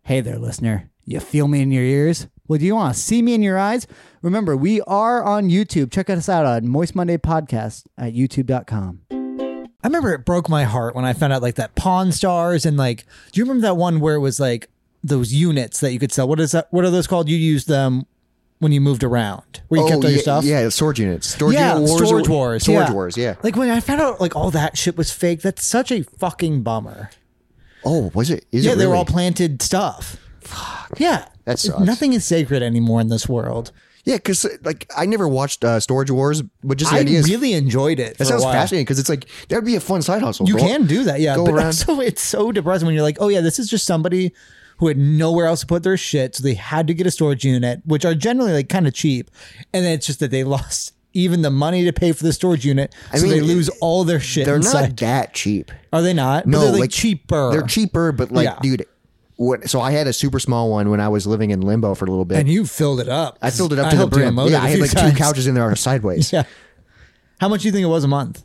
Hey there, listener. You feel me in your ears? Well, do you want to see me in your eyes? Remember, we are on YouTube. Check us out on Moist Monday Podcast at youtube.com. I remember it broke my heart when I found out like that Pawn Stars and like, do you remember that one where it was like those units that you could sell? What is that? What are those called? You used them when you moved around, where you kept all your stuff? Yeah, storage units. Storage Wars. Storage Wars, yeah. Like when I found out like all that shit was fake, that's such a fucking bummer. Oh, was it? Is it they really? were all planted stuff. Fuck. Yeah. That sucks. Nothing is sacred anymore in this world. Yeah, because like I never watched Storage Wars, but just the I idea is really enjoyed it. that sounds fascinating because it's like that would be a fun side hustle. You bro. can do that, yeah. Go But around. also it's so depressing when you're like, oh yeah, this is just somebody who had nowhere else to put their shit, so they had to get a storage unit, which are generally like kind of cheap. And then it's just that they lost even the money to pay for the storage unit, so they lose all their shit They're inside. not that cheap. Are they not? No, But they're like cheaper. They're cheaper, but like, Yeah. dude, so I had a super small one when I was living in Limbo for a little bit. And you filled it up. I filled it up I to the helped you brim. unload it Yeah, a I had few like times. 2 couches in there sideways. Yeah. How much do you think it was a month?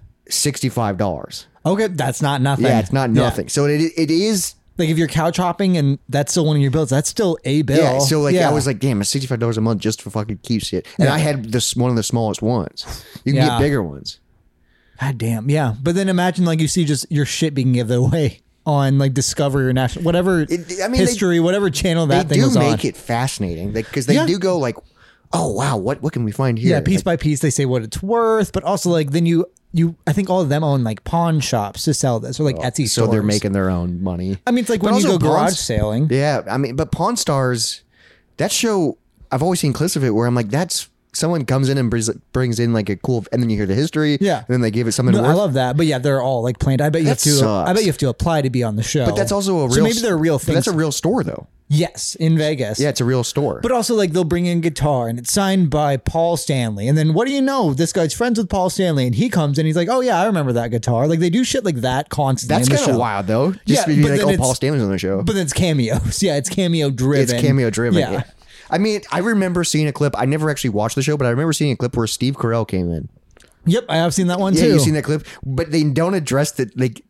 $65. Okay, that's not nothing. Yeah, it's not nothing. So it is. Like if you're couch hopping and that's still one of your bills, that's still a bill. Yeah, so like I was like, damn, it's $65 a month just for fucking keep shit. And I had this one of the smallest ones. You can get bigger ones. God damn, yeah. But then imagine like you see just your shit being given away on like Discovery or National, whatever history, whatever channel that thing was on. They do make it fascinating because they do go like, oh wow, what can we find here? Yeah, piece by piece they say what it's worth, but also like then you I think all of them own like pawn shops to sell this or like Etsy stores. So they're making their own money. I mean, it's like when you go garage sailing. Yeah, I mean, but Pawn Stars, that show, I've always seen clips of it where I'm like, that's someone comes in and brings in like a cool, and then you hear the history. Yeah, and then they give it something. No, I love that, but yeah, they're all like planned. I bet you have to. I bet you have to apply to be on the show. But that's also a real. So maybe they're real things. That's a real store though. Yes, in Vegas. Yeah, it's a real store. But also, like, they'll bring in guitar, and it's signed by Paul Stanley. And then, what do you know? This guy's friends with Paul Stanley, and he comes and he's like, oh, yeah, I remember that guitar. Like, they do shit like that constantly. That's kind of wild, though. Just to be like, oh, Paul Stanley's on the show. But then it's cameos. Yeah, it's cameo-driven. It's cameo-driven, yeah. I mean, I remember seeing a clip. I never actually watched the show, but I remember seeing a clip where Steve Carell came in. Yep, I have seen that one, too. Yeah, you've seen that clip. But they don't address that, like,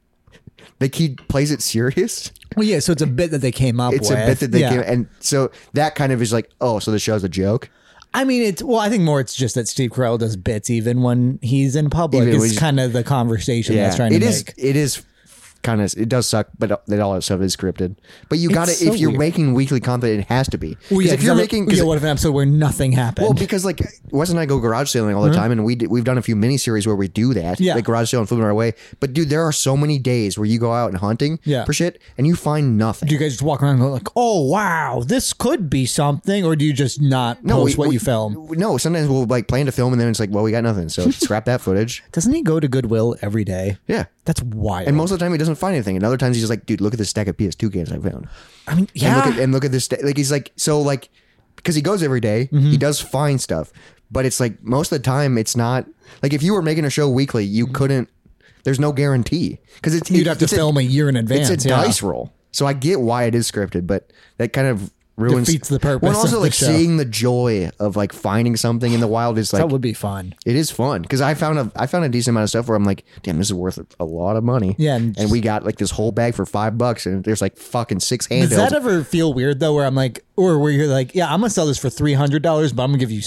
he plays it serious. Well, yeah, so it's a bit that they came up with. It's a bit that they came, and so that kind of is like, oh, so the show's a joke. I mean, I think more it's just that Steve Carell does bits even when he's in public. It's kind of the conversation that's trying to make. It is kind of, it does suck, but all that stuff is scripted. But you got to, if you're making weekly content, it has to be. Well, yeah, if you're making, what if an episode where nothing happened? Well, because like Wes and I go garage sailing all the time, and we've done a few miniseries where we do that, like garage sale and flipping our way. But dude, there are so many days where you go out and hunting for shit, and you find nothing. Do you guys just walk around and go like, oh wow, this could be something, or do you just not post what you film? No, sometimes we'll like plan to film, and then it's like, well, we got nothing, so scrap that footage. Doesn't he go to Goodwill every day? Yeah, that's wild. And most of the time, he doesn't find anything, and other times he's just like, dude, look at this stack of PS2 games I found. I mean, yeah. And look at this. Like, he's like, so like, because he goes every day, he does find stuff. But it's like, most of the time, it's not, like, if you were making a show weekly, you couldn't, there's no guarantee. Because you'd have to film a year in advance. It's a dice roll. So I get why it is scripted, but that kind of defeats the purpose. Well, also of like the show. seeing the joy of like finding something in the wild is like, that would be fun. It is fun because I found a decent amount of stuff where I'm like, damn, this is worth a lot of money. Yeah, and we got like this whole bag for $5, and there's like fucking 6 handhelds. Does that ever feel weird though? Where I'm like, or where you're like, yeah, I'm gonna sell this for $300, but I'm gonna give you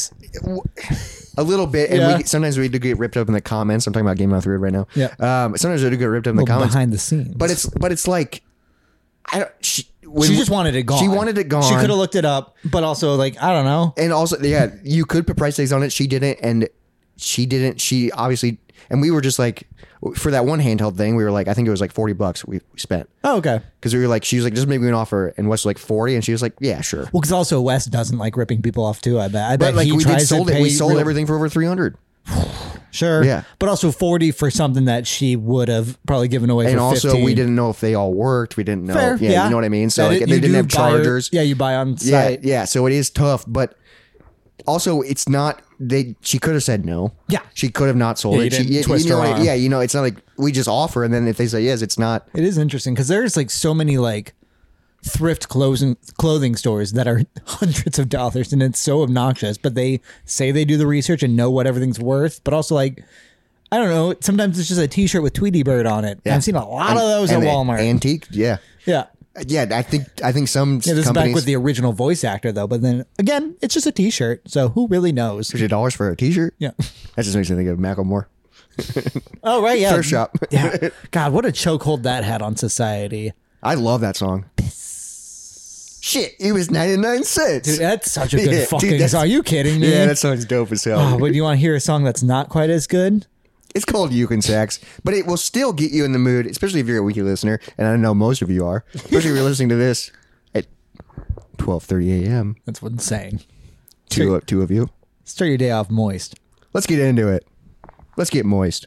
$6. A little bit, and sometimes we do get ripped up in the comments. I'm talking about Game of Thrones right now. Yeah. Sometimes we do get ripped up in the comments behind the scenes, but it's like, I don't. She just wanted it gone. She wanted it gone. She could have looked it up, but also like, I don't know. And also, yeah, you could put price tags on it. She didn't, and she didn't. She obviously, and we were just like, for that one handheld thing, we were like, I think it was like $40 we spent. Oh, okay. Because we were like, she was like, just make me an offer, and Wes was like 40, and she was like, yeah, sure. Well, because also Wes doesn't like ripping people off too. I bet. But like we sold everything for over 300. Sure. Yeah. But also 40 for something that she would have probably given away for 15. And also we didn't know if they all worked. We didn't know. Fair, yeah. You know what I mean? So like, they didn't have chargers. You buy on site. Yeah. So it is tough, but also it's not, she could have said no. Yeah. She could have not sold it. Twist her arm. Yeah. You know, it's not like we just offer, and then if they say yes, it's not. It is interesting because there's like so many like thrift clothing stores that are hundreds of dollars, and it's so obnoxious, but they say they do the research and know what everything's worth, but also like, I don't know, sometimes it's just a t-shirt with Tweety Bird on it. Yeah. I've seen a lot of those at Walmart. Antique, yeah. Yeah. Yeah, I think some Yeah, this is back companies with the original voice actor though. But then again, it's just a T-shirt, so who really knows? $50 for a T-shirt. Yeah. That just makes me think of Macklemore. Oh right, yeah. Thrift shop. Yeah. God, what a chokehold that had on society. I love that song. Shit, it was 99 cents. Dude, that's such a good Yeah, fucking dude, song. Are you kidding me? Yeah, that song's dope as hell. Oh, but you want to hear a song that's not quite as good? It's called Yukon Sax, but it will still get you in the mood, especially if you're a weekly listener, and I know most of you are, especially if you're listening to this at 12:30 a.m. That's insane. Two of you. Start your day off moist. Let's get into it. Let's get moist.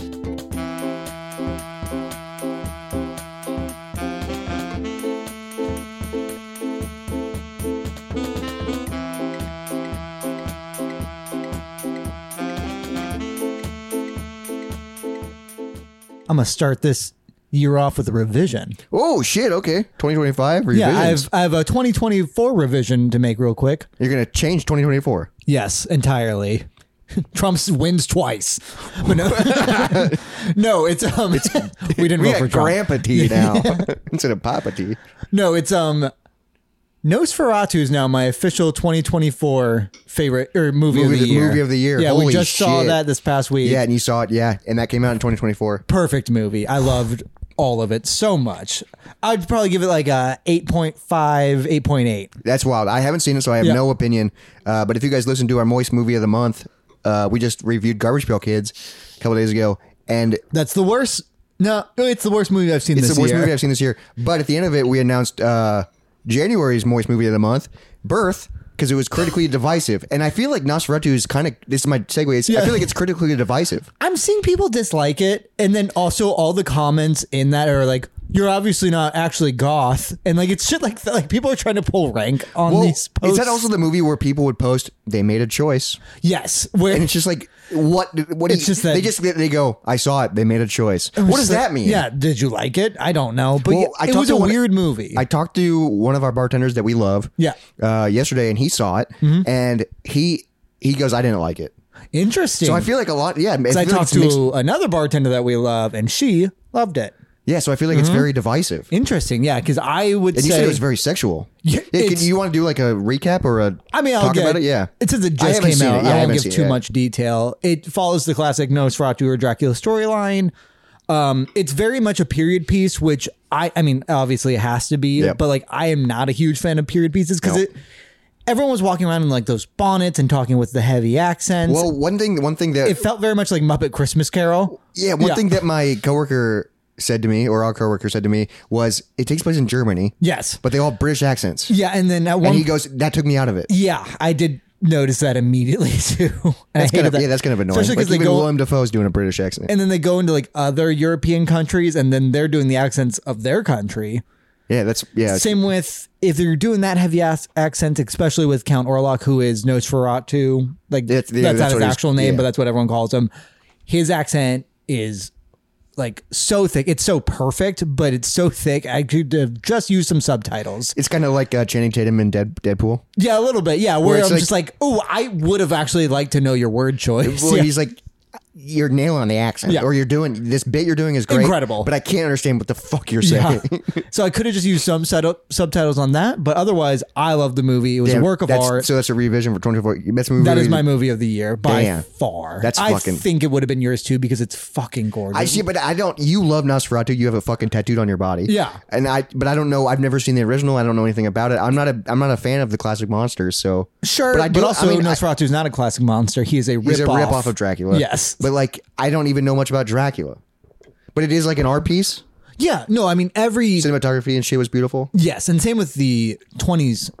I'm gonna start this year off with a revision. Oh shit! Okay, 2025 revisions. Yeah, I have a 2024 revision to make real quick. You're gonna change 2024. Yes, entirely. Trump wins twice, but no, no, it's we didn't We vote for got Trump. Grandpa T now instead of Papa T. No, it's Nosferatu is now my official 2024 favorite or movie of the year. Movie of the year. Yeah, we Holy just saw shit. that this past week. Yeah, and you saw it. Yeah, and that came out in 2024. Perfect movie. I loved all of it so much. I'd probably give it like a 8.5, 8.8. That's wild. I haven't seen it, so I have Yeah. no opinion. But if you guys listen to our Moist Movie of the Month, we just reviewed Garbage Pail Kids a couple days ago, and That's the worst. No, it's the worst movie I've seen it's this the worst year. movie I've seen this year. But at the end of it, we announced January's Moist Movie of the Month, Birth, because it was critically divisive. And I feel like Nosferatu is kind of, this is my segue, I feel like it's critically divisive. I'm seeing people dislike it, and then also all the comments in that are like, "You're obviously not actually goth," and like it's shit like that. Like people are trying to pull rank on these posts. Is that also the movie where people would post, they made a choice? Yes, where And it's just like, what It's just that- they go, I saw it, they made a choice. What does that mean? Yeah, did you like it? I don't know, but Well, I it talked was to a one- weird movie. I talked to one of our bartenders that we love Yeah. yesterday, and he saw it, and he goes, I didn't like it. Interesting. So I feel like a lot, yeah. I feel like talked it's mixed- to another bartender that we love, and she loved it. yeah, so I feel like it's very divisive. Interesting, yeah, because I would And say you said it was very sexual. Yeah, can it's- you want to do like a recap or a I mean, I'll talk get about it? Yeah. It says it I just haven't came seen out. it. Yeah, I I won't haven't give seen it too yet. much detail. It follows the classic Nosferatu or Dracula storyline. It's very much a period piece, which I mean, obviously it has to be, Yep. but like I am not a huge fan of period pieces because Nope. everyone was walking around in like those bonnets and talking with the heavy accents. Well, one thing that it felt very much like Muppet Christmas Carol. one thing that my coworker said to me, or our coworker said to me, was it takes place in Germany, Yes. but they all have British accents. Yeah, and then at one And he goes, that took me out of it. yeah, I did notice that immediately too. And That's I hated that. that's kind of annoying. Especially Like because they even go Willem Dafoe's doing a British accent. and then they go into like other European countries, and then they're doing the accents of their country. Yeah. Same with if you're doing that heavy accent, especially with Count Orlok, who is Nosferatu. Like That's- that's yeah, not that's his what he's- actual name, yeah. but that's what everyone calls him. His accent is like so thick. It's so perfect, but it's so thick. I could have just used some subtitles. It's kind of like Channing Tatum in Deadpool. Yeah, a little bit. Yeah, where it's I'm like- just like, oh, I would have actually liked to know your word choice. Well, Yeah. he's like, you're nailing the accent, Yeah. or you're doing this bit you're doing is great, Incredible. but I can't understand what the fuck you're saying. Yeah. So I could have just used some subtitles on that, but otherwise, I love the movie. It was Damn, a work of that's- art. So that's a revision for 24. That's a movie. That is my movie of the year by Damn. far. That's I fucking- think it would have been yours too because it's fucking gorgeous. I see, but I don't. You love Nosferatu. You have a fucking tattooed on your body. Yeah. But I don't know. I've never seen the original. I don't know anything about it. I'm not a fan of the classic monsters. So Sure, but I do. also I mean, Nosferatu is not a classic monster. He is a he's a rip-off. rip off of Dracula. Yes. but like I don't even know much about Dracula. But it is like an art piece. Yeah, no, I mean every Cinematography and shit was beautiful. yes, and same with the 20s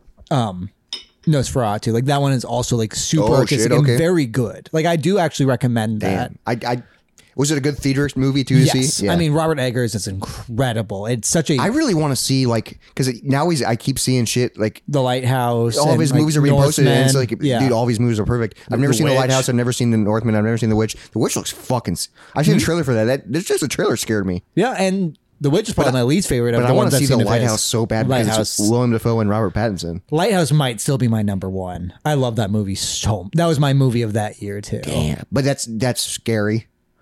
Nosferatu. Like that one is also like super Oh, artistic shit, and okay. very good. Like I do actually recommend that. Damn. I was it a good theater movie too to Yes, see? Yeah. I mean Robert Eggers is incredible. It's such a I really want to see like because now I keep seeing shit like The Lighthouse. all of and, his like, movies are being posted and it's Northman. like dude all these movies are perfect. I've never The seen The Witch. Lighthouse. I've never seen The Northman. I've never seen The Witch. The Witch looks fucking. I've seen a trailer for that. There's just a trailer scared me. Yeah, and The Witch is probably my least favorite of But the I want ones to I've see seen The of his. Lighthouse so bad because Lighthouse. it's Willem Dafoe and Robert Pattinson. Lighthouse might still be my number one. I love that movie so. That was my movie of that year too. Yeah, but that's scary.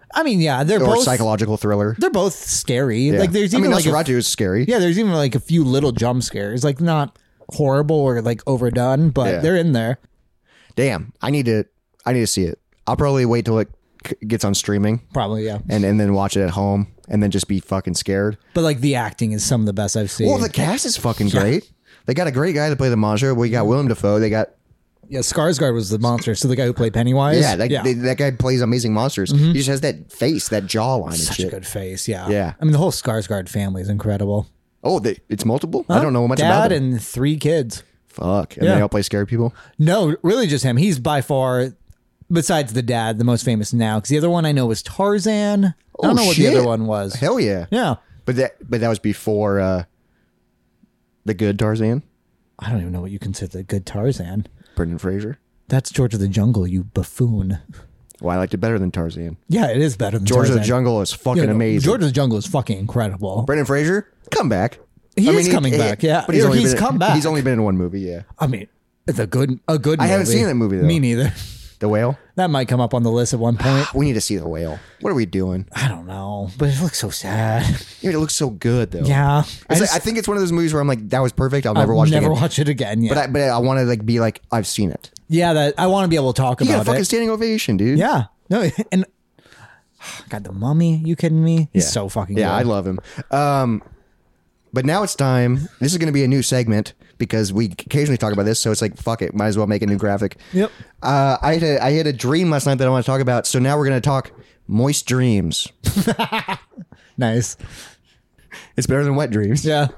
I mean, yeah, they're or both psychological thriller. They're both scary. Yeah. Like there's I even mean, like Nosferatu is scary. yeah, there's even like a few little jump scares, like not horrible or like overdone, but Yeah. they're in there. Damn, I need to see it. I'll probably wait till it gets on streaming Probably, yeah. and then watch it at home and then just be fucking scared. But like the acting is some of the best I've seen. Well, the cast is fucking great. They got a great guy to play the monster. We got Willem Dafoe. They got yeah, Skarsgård was the monster, so the guy who played Pennywise. that guy plays amazing monsters. He just has that face, that jawline, and Such a shit. good face, yeah. Yeah. I mean, the whole Skarsgård family is incredible. Oh, it's multiple. I don't know much about Dad it. and 3 kids. Fuck, and Yeah. they all play scary people. No, really just him. He's by far, besides the dad, the most famous now. Because the other one I know was Tarzan. I don't know what the other one was. Hell yeah, Yeah. But that was before the good Tarzan, I don't even know what you consider the good Tarzan. Brendan Fraser. That's George of the Jungle, you buffoon. Well, I liked it better than Tarzan. Yeah, it is better than George Tarzan. of the Jungle is fucking Yeah, no, amazing. George of the Jungle is fucking incredible. Brendan Fraser, come back. He is coming back, yeah. But he's come back. He's only been in one movie, yeah. I mean, it's a good movie. I haven't seen that movie, though. Me neither. The Whale. That might come up on the list at one point. We need to see The Whale. What are we doing? I don't know, but it looks so sad. Dude, it looks so good, though. Yeah. I think it's one of those movies where I'm like, that was perfect. I'll never watch it again. watch it again. Yeah. But I want to like be like, I've seen it. yeah, that I want to be able to talk You got a about fucking it. standing ovation, dude. Yeah. No, and God, the Mummy. You kidding me? He's Yeah. so fucking Yeah, I good. love him. But now it's time. This is going to be a new segment because we occasionally talk about this. So it's like, fuck it. Might as well make a new graphic. Yep. I had a dream last night that I want to talk about. So now we're going to talk moist dreams. Nice. It's better than wet dreams. Yeah.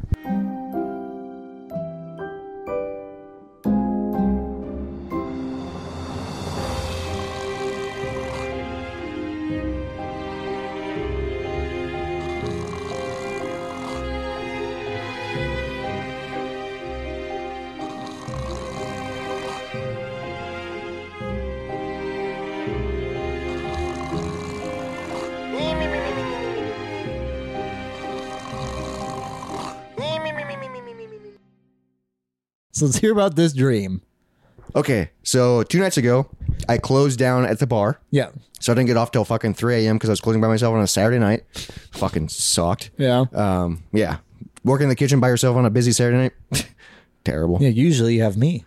So let's hear about this dream. Okay. So 2 nights ago, I closed down at the bar. Yeah. So I didn't get off till fucking 3 a.m. because I was closing by myself on a Saturday night. Fucking sucked. Yeah. Yeah. Working in the kitchen by yourself on a busy Saturday night. Terrible. Yeah. Usually you have me.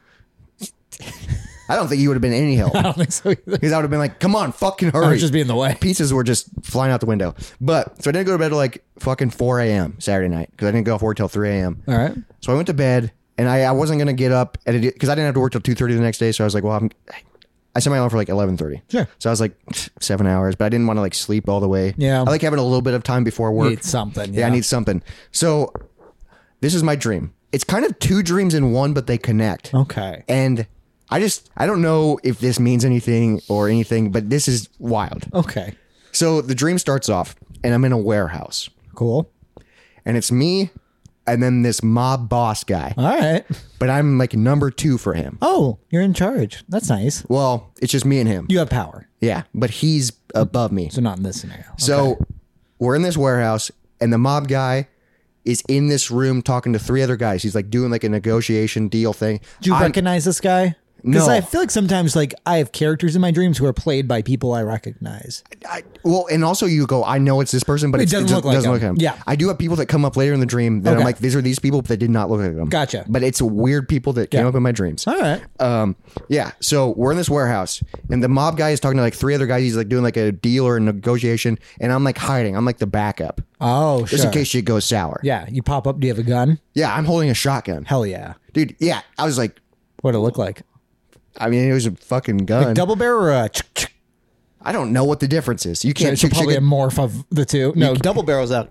I don't think you would have been any help. I don't think so either. Because I would have been like, come on, fucking hurry. I would just be in the way. Pizzas were just flying out the window. But so I didn't go to bed till like fucking 4 a.m. Saturday night because I didn't go off work till 3 a.m. All right. So I went to bed and I wasn't going to get up because I didn't have to work till 2:30 the next day. So I was like, well, I set my alarm for like 11:30. Sure. So I was like 7 hours, but I didn't want to like sleep all the way. Yeah. I like having a little bit of time before work. Need something. Yeah, I need something. So this is my dream. It's kind of 2 dreams in one, but they connect. Okay. And I don't know if this means anything or anything, but this is wild. Okay. So the dream starts off and I'm in a warehouse Cool. and it's me and then this mob boss guy, All right. but I'm like number 2 for him. Oh, you're in charge. That's nice. Well, it's just me and him. You have power. Yeah, but he's above me. So not in this scenario. So we're in this warehouse and the mob guy is in this room talking to 3 other guys. He's like doing like a negotiation deal thing. Do you recognize this guy? Because No. I feel like sometimes like I have characters in my dreams who are played by people I recognize. Well, and also you go, I know it's this person, but It it doesn't look like him. Yeah. I do have people that come up later in the dream that I'm Okay. like, these are these people, but they did not look like them. Gotcha. But it's weird people that came Yeah. up in my dreams. All right. Yeah. So we're in this warehouse and the mob guy is talking to like 3 other guys. He's like doing like a deal or a negotiation. And I'm like hiding. I'm like the backup Oh, just sure. in case shit goes sour. Yeah. You pop up. Do you have a gun? Yeah. I'm holding a shotgun. Hell yeah. Dude. Yeah. I was like, What'd it look like? I mean, it was a fucking gun. Double barrel or a I don't know what the difference is. You can't It's chick probably a chicken. morph of the two. No, double barrel's out.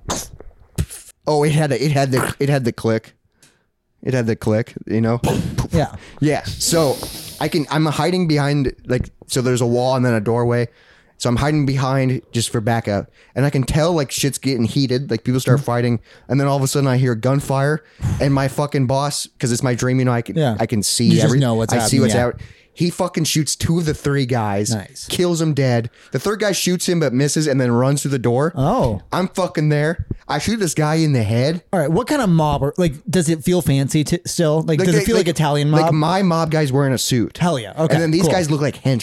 Oh, it had the click. It had the click, you know? Yeah. Yeah. So I'm hiding behind so there's a wall and then a doorway. So I'm hiding behind just for backup. And I can tell like shit's getting heated. Like people start fighting. And then all of a sudden I hear gunfire and my fucking boss, because it's my dream, you know, I can see You just everything. know what's I see happening, what's yeah. out. He fucking shoots 2 of the 3 guys. Nice. Kills him dead. The 3rd guy shoots him but misses and then runs through the door. Oh. I'm fucking there. I shoot this guy in the head. All right. What kind of mob? Does it feel fancy still? Like, does it feel like Italian mob? Like my mob guy's wearing a suit. Hell yeah. Okay. And then these cool. guys look like henchmen.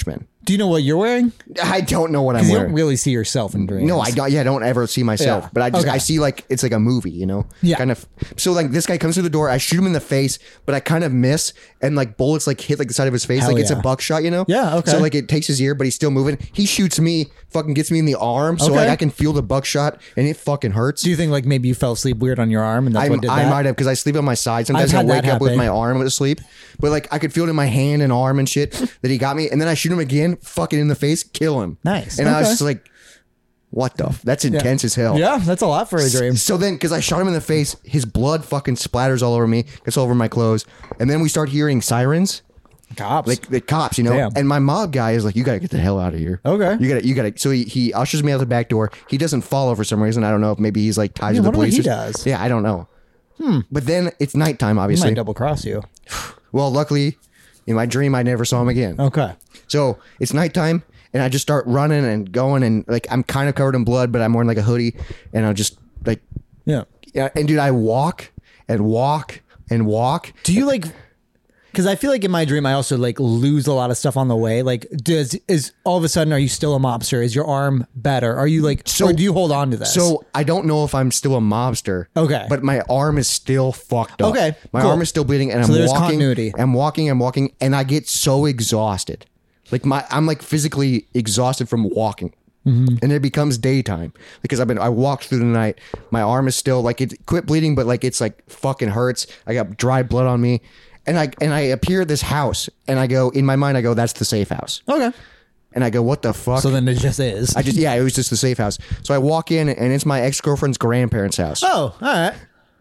Do you know what you're wearing? I don't know what I'm You wearing. don't really see yourself in dreams. No, I don't. Yeah, I don't ever see myself. Yeah. But I just Okay. I see like it's like a movie, you know. Yeah. Kind of. So like this guy comes through the door. I shoot him in the face, but I kind of miss, and like bullets like hit like the side of his face, Hell like it's a yeah. buckshot, you know. Yeah, okay. So like it takes his ear, but he's still moving. He shoots me, fucking gets me in the arm, so Okay. like I can feel the buckshot, and it fucking hurts. Do you think like maybe you fell asleep weird on your arm and that's what did that? I might have because I sleep on my side. Sometimes I had wake that up with happen. my arm asleep, but like I could feel it in my hand and arm and shit that he got me, and then I shoot him again, fucking in the face, kill him. Nice. And I was Okay. just like, what the? That's intense as hell. Yeah, that's a lot for a dream. So then, because I shot him in the face, his blood fucking splatters all over me, gets all over my clothes, and then we start hearing sirens, Cops. like the cops, you know. Damn. And my mob guy is like, "You gotta get the hell out of here." Okay. You gotta. So he ushers me out the back door. He doesn't follow for some reason. I don't know if maybe he's like tied to the wonder what police. he or- does. Yeah, I don't know. But then it's nighttime, He obviously. might double cross you. Well, luckily, in my dream, I never saw him again. Okay. So it's nighttime, and I just start running and going, and like I'm kind of covered in blood, but I'm wearing like a hoodie, and I'm just like, Yeah. yeah. And dude, I walk and walk and walk. Do you like? Because I feel like in my dream I also like lose a lot of stuff on the way. Like, is all of a sudden are you still a mobster? Is your arm better? Are you like? So- or do you hold on to this? So I don't know if I'm still a mobster. Okay. But my arm is still fucked up. Okay, My cool. arm is still bleeding, and So I'm there's walking. continuity. I'm walking, and I get so exhausted. Like I'm like physically exhausted from walking. Mm-hmm. And it becomes daytime because I walked through the night. My arm is still like it quit bleeding, but like it's like fucking hurts. I got dry blood on me. And I appear at this house, and I go, in my mind, I go, that's the safe house. okay. And I go, what the fuck? So then it just is. It was just the safe house. So I walk in, and it's my ex-girlfriend's grandparents' house. oh, all right.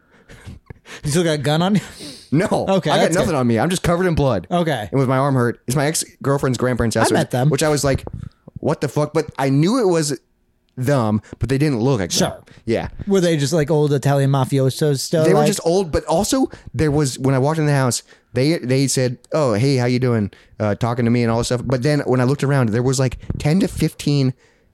You still got a gun on you? No. Okay, I got that's nothing good. on me. I'm just covered in blood. Okay. And with my arm hurt. It's my ex-girlfriend's grandparents' house. I met them. Which I was like, what the fuck? But I knew it was them, but they didn't look like them. Sure. Yeah. Were they just like old Italian mafiosos still? They were like- just old, but also there was, when I walked in the house, they said, oh, hey, how you doing? Talking to me and all this stuff. But then when I looked around, there was like 10 to 15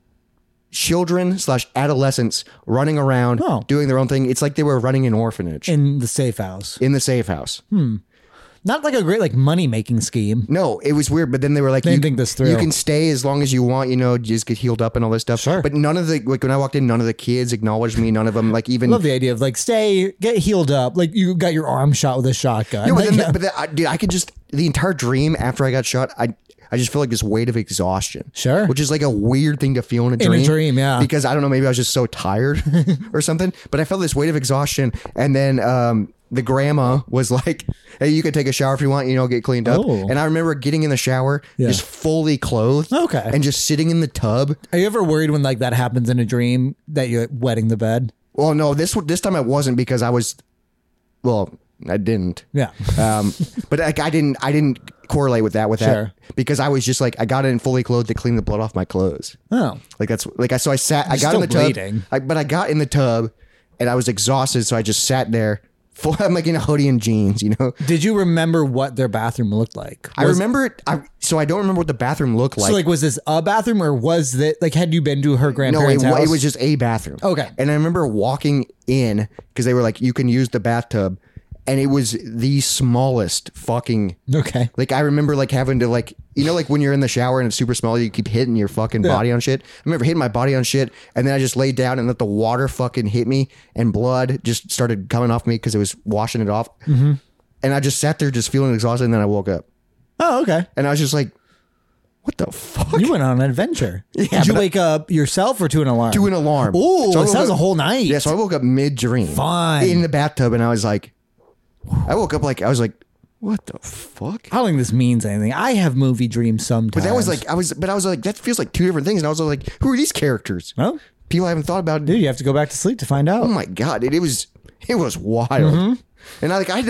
children / adolescents running around Oh. doing their own thing. It's like they were running an orphanage in the safe house. in the safe house. Not like a great like money making scheme. No, it was weird, but then they were like, They you, think this through. you can stay as long as you want, you know, just get healed up and all this stuff. Sure. But none of the, like when I walked in, none of the kids acknowledged me. None of them like even. Love the idea of like stay, get healed up. Like you got your arm shot with a shotgun. No, but Like, then, dude, I could just, the entire dream after I got shot, I just feel like this weight of exhaustion. Sure. Which is like a weird thing to feel in a dream. dream, yeah. Because I don't know, maybe I was just so tired or something. But I felt this weight of exhaustion. And then the grandma was like, hey, you can take a shower if you want, you know, get cleaned up. Oh. And I remember getting in the shower, Yeah. just fully clothed. Okay. And just sitting in the tub. Are you ever worried when like that happens in a dream that you're wetting the bed? Well, no, this time I wasn't because I was, well, I didn't. Yeah. But like I didn't correlate with that Sure. because I was just like I got in fully clothed to clean the blood off my clothes. Oh. Like that's like I sat. I got still in the tub, bleeding. but I got in the tub, and I was exhausted, so I just sat there. I'm like in a hoodie and jeans, you know. Did you remember what their bathroom looked like? I remember it. So I don't remember what the bathroom looked like. So like was this a bathroom or was that like had you been to her No, grandparents' house? it was just a bathroom. Okay. And I remember walking in because they were like, you can use the bathtub. And it was the smallest fucking. Okay. Like I remember like having to like, you know, like when you're in the shower and it's super small, you keep hitting your fucking body on shit. I remember hitting my body on shit. And then I just laid down and let the water fucking hit me and blood just started coming off me because it was washing it off. Mm-hmm. And I just sat there just feeling exhausted. And then I woke up Oh, okay. and I was just like, what the fuck? You went on an adventure. Yeah, Did you but wake up yourself or to an alarm? To an alarm. Ooh, So I it woke sounds up- a whole night. Yeah, so I woke up mid dream, Fine. in the bathtub, and I was like, I woke up like I was like, what the fuck? I don't think this means anything. I have movie dreams sometimes. But that was like I was like that feels like two different things, and I was like, who are these characters? well, People I haven't thought about. dude, you have to go back to sleep to find out. Oh my god, it was wild, Mm-hmm. and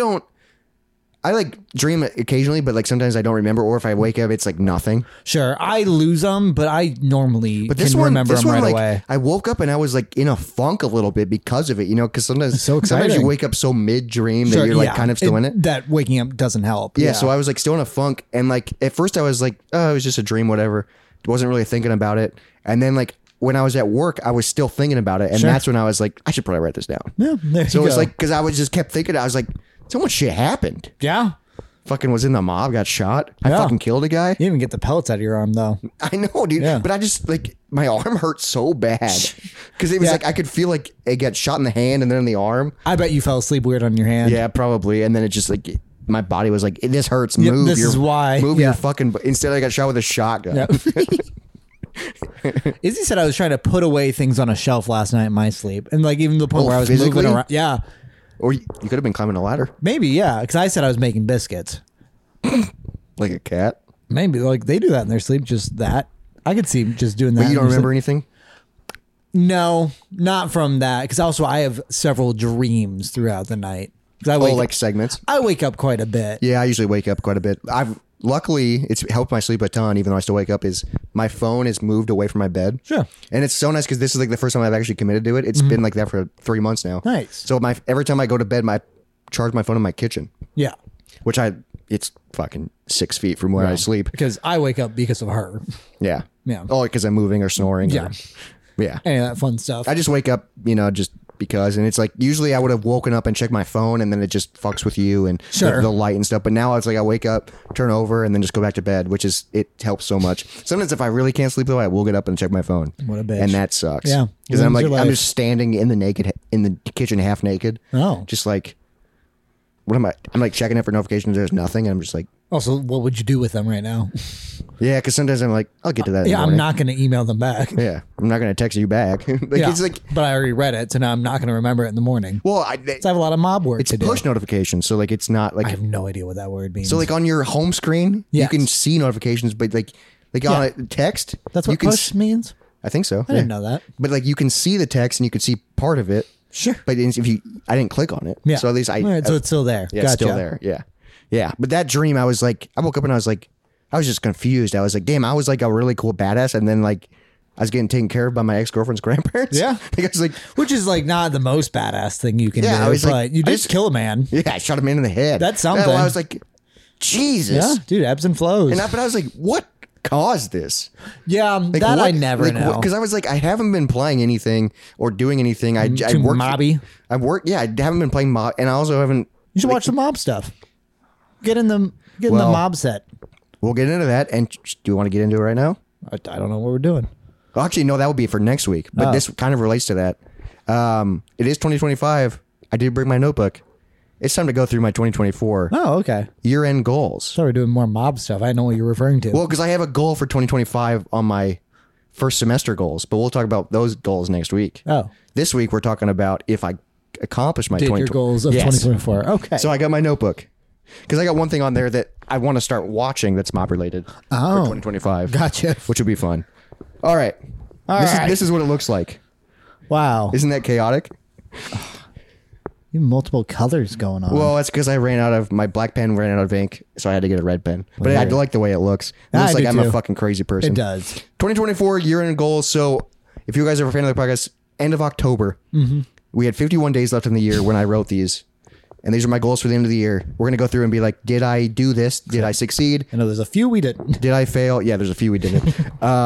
I like dream occasionally, but like sometimes I don't remember, or if I wake up, it's like nothing. Sure, I lose them, but I normally But this can one, remember them right like, away. I woke up and I was like in a funk a little bit because of it, you know, because sometimes so sometimes exciting. you wake up so mid dream that Sure, you're like yeah. kind of still in it. That waking up doesn't help. Yeah, so I was like still in a funk, and like at first I was like, oh, it was just a dream, whatever. Wasn't really thinking about it, and then like when I was at work, I was still thinking about it, and Sure. that's when I was like, I should probably write this down. yeah, there So you it was go. like because I was just kept thinking, I was like, so much shit happened. yeah. fucking was in the mob, got shot. I Yeah. fucking killed a guy. You didn't even get the pellets out of your arm though. I know, dude. Yeah. But I just like my arm hurt so bad because it was Yeah. like I could feel like it got shot in the hand and then in the arm. I bet you fell asleep weird on your hand. Yeah, probably. And then it just like my body was like, this hurts. Yep, Move. this your, is why. Move Yeah. your fucking. Instead, I got shot with a shotgun. Yeah. Izzy said I was trying to put away things on a shelf last night in my sleep, and like even to the point Oh, where I was physically? moving around. Yeah, Or you could have been climbing a ladder maybe. Yeah, because I said I was making biscuits. like a cat. Maybe like they do that in their sleep. Just that I could see just doing that. But you in don't their remember sleep. anything? No, not from that. Because also I have several dreams throughout the night. Because I Oh, wake like segments. I wake up quite a bit. Yeah, I usually wake up quite a bit. Luckily, it's helped my sleep a ton, even though I still wake up, is my phone is moved away from my bed. Sure. And it's so nice because this is like the first time I've actually committed to it. It's been like that for 3 months now. Nice. So every time I go to bed, I charge my phone in my kitchen, Yeah. which it's fucking 6 feet from where I sleep. Because I wake up because of her. Yeah. Yeah. Oh, because I'm moving or snoring. Yeah. Yeah. Any of that fun stuff. I just wake up, just because, and it's like usually I would have woken up and checked my phone, and then it just fucks with you and Sure. the light and stuff. But now it's like I wake up, turn over, and then just go back to bed, it helps so much. Sometimes if I really can't sleep though, I will get up and check my phone. What a bitch. And that sucks. Yeah. because I'm Ruins like your I'm life. just standing in the kitchen half naked. Oh. just like what am I? I'm like checking it for notifications. There's nothing. And I'm just like, Also, what would you do with them right now? yeah, because sometimes I'm like, I'll get to that. In the Yeah, I'm morning. not going to email them back. Yeah, I'm not gonna text you back. Yeah, It's like, but I already read it, so now I'm not going to remember it in the morning. well, So I have a lot of mob work it's to do. push notifications, so like it's not like I have no idea what that word means. so like on your home screen Yes. you can see notifications, but like on a text that's you what can push means? I think so. I didn't know that. But like you can see the text and you can see part of it. Sure. But if I didn't click on it. Yeah. So at least All right, so it's still there. yeah, Gotcha. it's still there. Yeah. Yeah. But that dream, I was like, I woke up and I was like, I was just confused. I was like, damn, I was like a really cool badass, and then like I was getting taken care of by my ex-girlfriend's grandparents. Yeah. Like I was like, Which is like not the most badass thing you can Yeah, do, I was but like- you I did just- kill a man. yeah, I shot him in the head. That's Yeah, something. well, I was like, Jesus. Yeah, dude, ebbs and flows. But I was like, what caused this? yeah, Like, that I what- never know. Because I was like, I haven't been playing anything or doing anything. I Too worked. mobby. I worked. Yeah, I haven't been playing mob, and I also haven't. You should watch the mob stuff. Get in the Well- mob set. We'll get into that. And do you want to get into it right now? I don't know what we're doing. Well, actually, no, that would be for next week. But this kind of relates to that. It is 2025. I did bring my notebook. It's time to go through my 2024 Oh, okay. year-end goals. So we're doing more mob stuff. I know what you're referring to. Well, because I have a goal for 2025 on my first semester goals, but we'll talk about those goals next week. Oh. This week we're talking about if I accomplish my Did your goals of Yes. 2024. Okay. So I got my notebook because I got one thing on there that I want to start watching that's mob related for Oh. 2025. Gotcha. Which would be fun. All right. right. This is what it looks like. Wow. Isn't that chaotic? You have multiple colors going on. Well, that's because my black pen ran out of ink, so I had to get a red pen. But I Weird. like the way it looks. It I looks like do I'm a too. fucking crazy person. It does. 2024 year-end goals. So if you guys are a fan of the podcast, end of October, we had 51 days left in the year when I wrote these. And these are my goals for the end of the year. We're going to go through and be like, did I do this? Did I succeed? I know there's a few we didn't. Did I fail? Yeah, there's a few we didn't.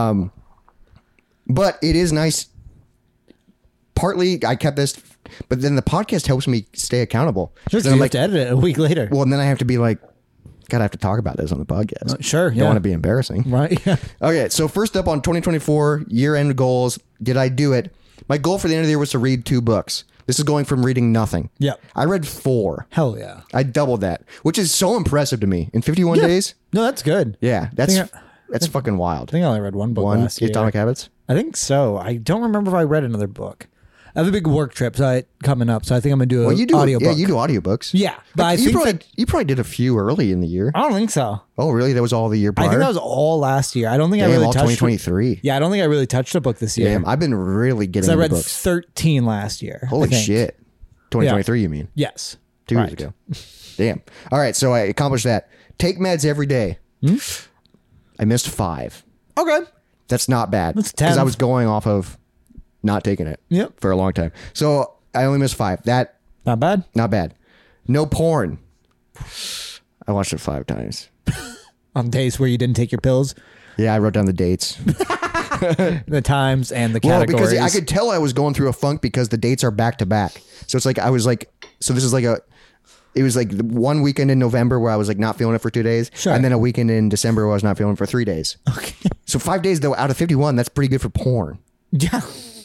But it is nice. Partly, I kept this, but then the podcast helps me stay accountable. Just Then you I'm have like, to edit it a week later. well, and then I have to be like, God, I have to talk about this on the podcast. Sure. Don't Yeah. want to be embarrassing. Right. Yeah. Okay, so first up on 2024 year-end goals, did I do it? My goal for the end of the year was to read 2 books. This is going from reading nothing. Yep. I read 4. Hell yeah. I doubled that, which is so impressive to me. In 51 days? No, that's good. Yeah, that's think fucking wild. I think I only read one book last year. Atomic Habits? I think so. I don't remember if I read another book. I have a big work trip coming up, so I think I'm gonna do an audiobook. Yeah, you do audiobooks. Yeah, but I you think you probably did a few early in the year. I don't think so. Oh, really? That was all the year prior? I think that was all last year. I don't think I Damn, really all touched 2023. Yeah, I don't think I really touched a book this year. Damn, I've been really getting I into read books. 13 last year. I Holy think. shit. 2023, you mean? Yes. 2 years ago. Damn. All right, so I accomplished that. Take meds every day. I missed 5. Okay. That's not bad. That's Because 10. I was going off of not taking it Yep. for a long time. So I only missed 5. That, Not bad. not bad. No porn. I watched it 5 times. On days where you didn't take your pills, Yeah, I wrote down the dates. the times, and the Well, categories. because I could tell I was going through a funk because the dates are back to back. So it's like I was like, so this is like it was like the one weekend in November where I was like not feeling it for 2 days. Sure. And then a weekend in December where I was not feeling it for 3 days. Okay. So 5 days though out of 51, that's pretty good for porn. Yeah.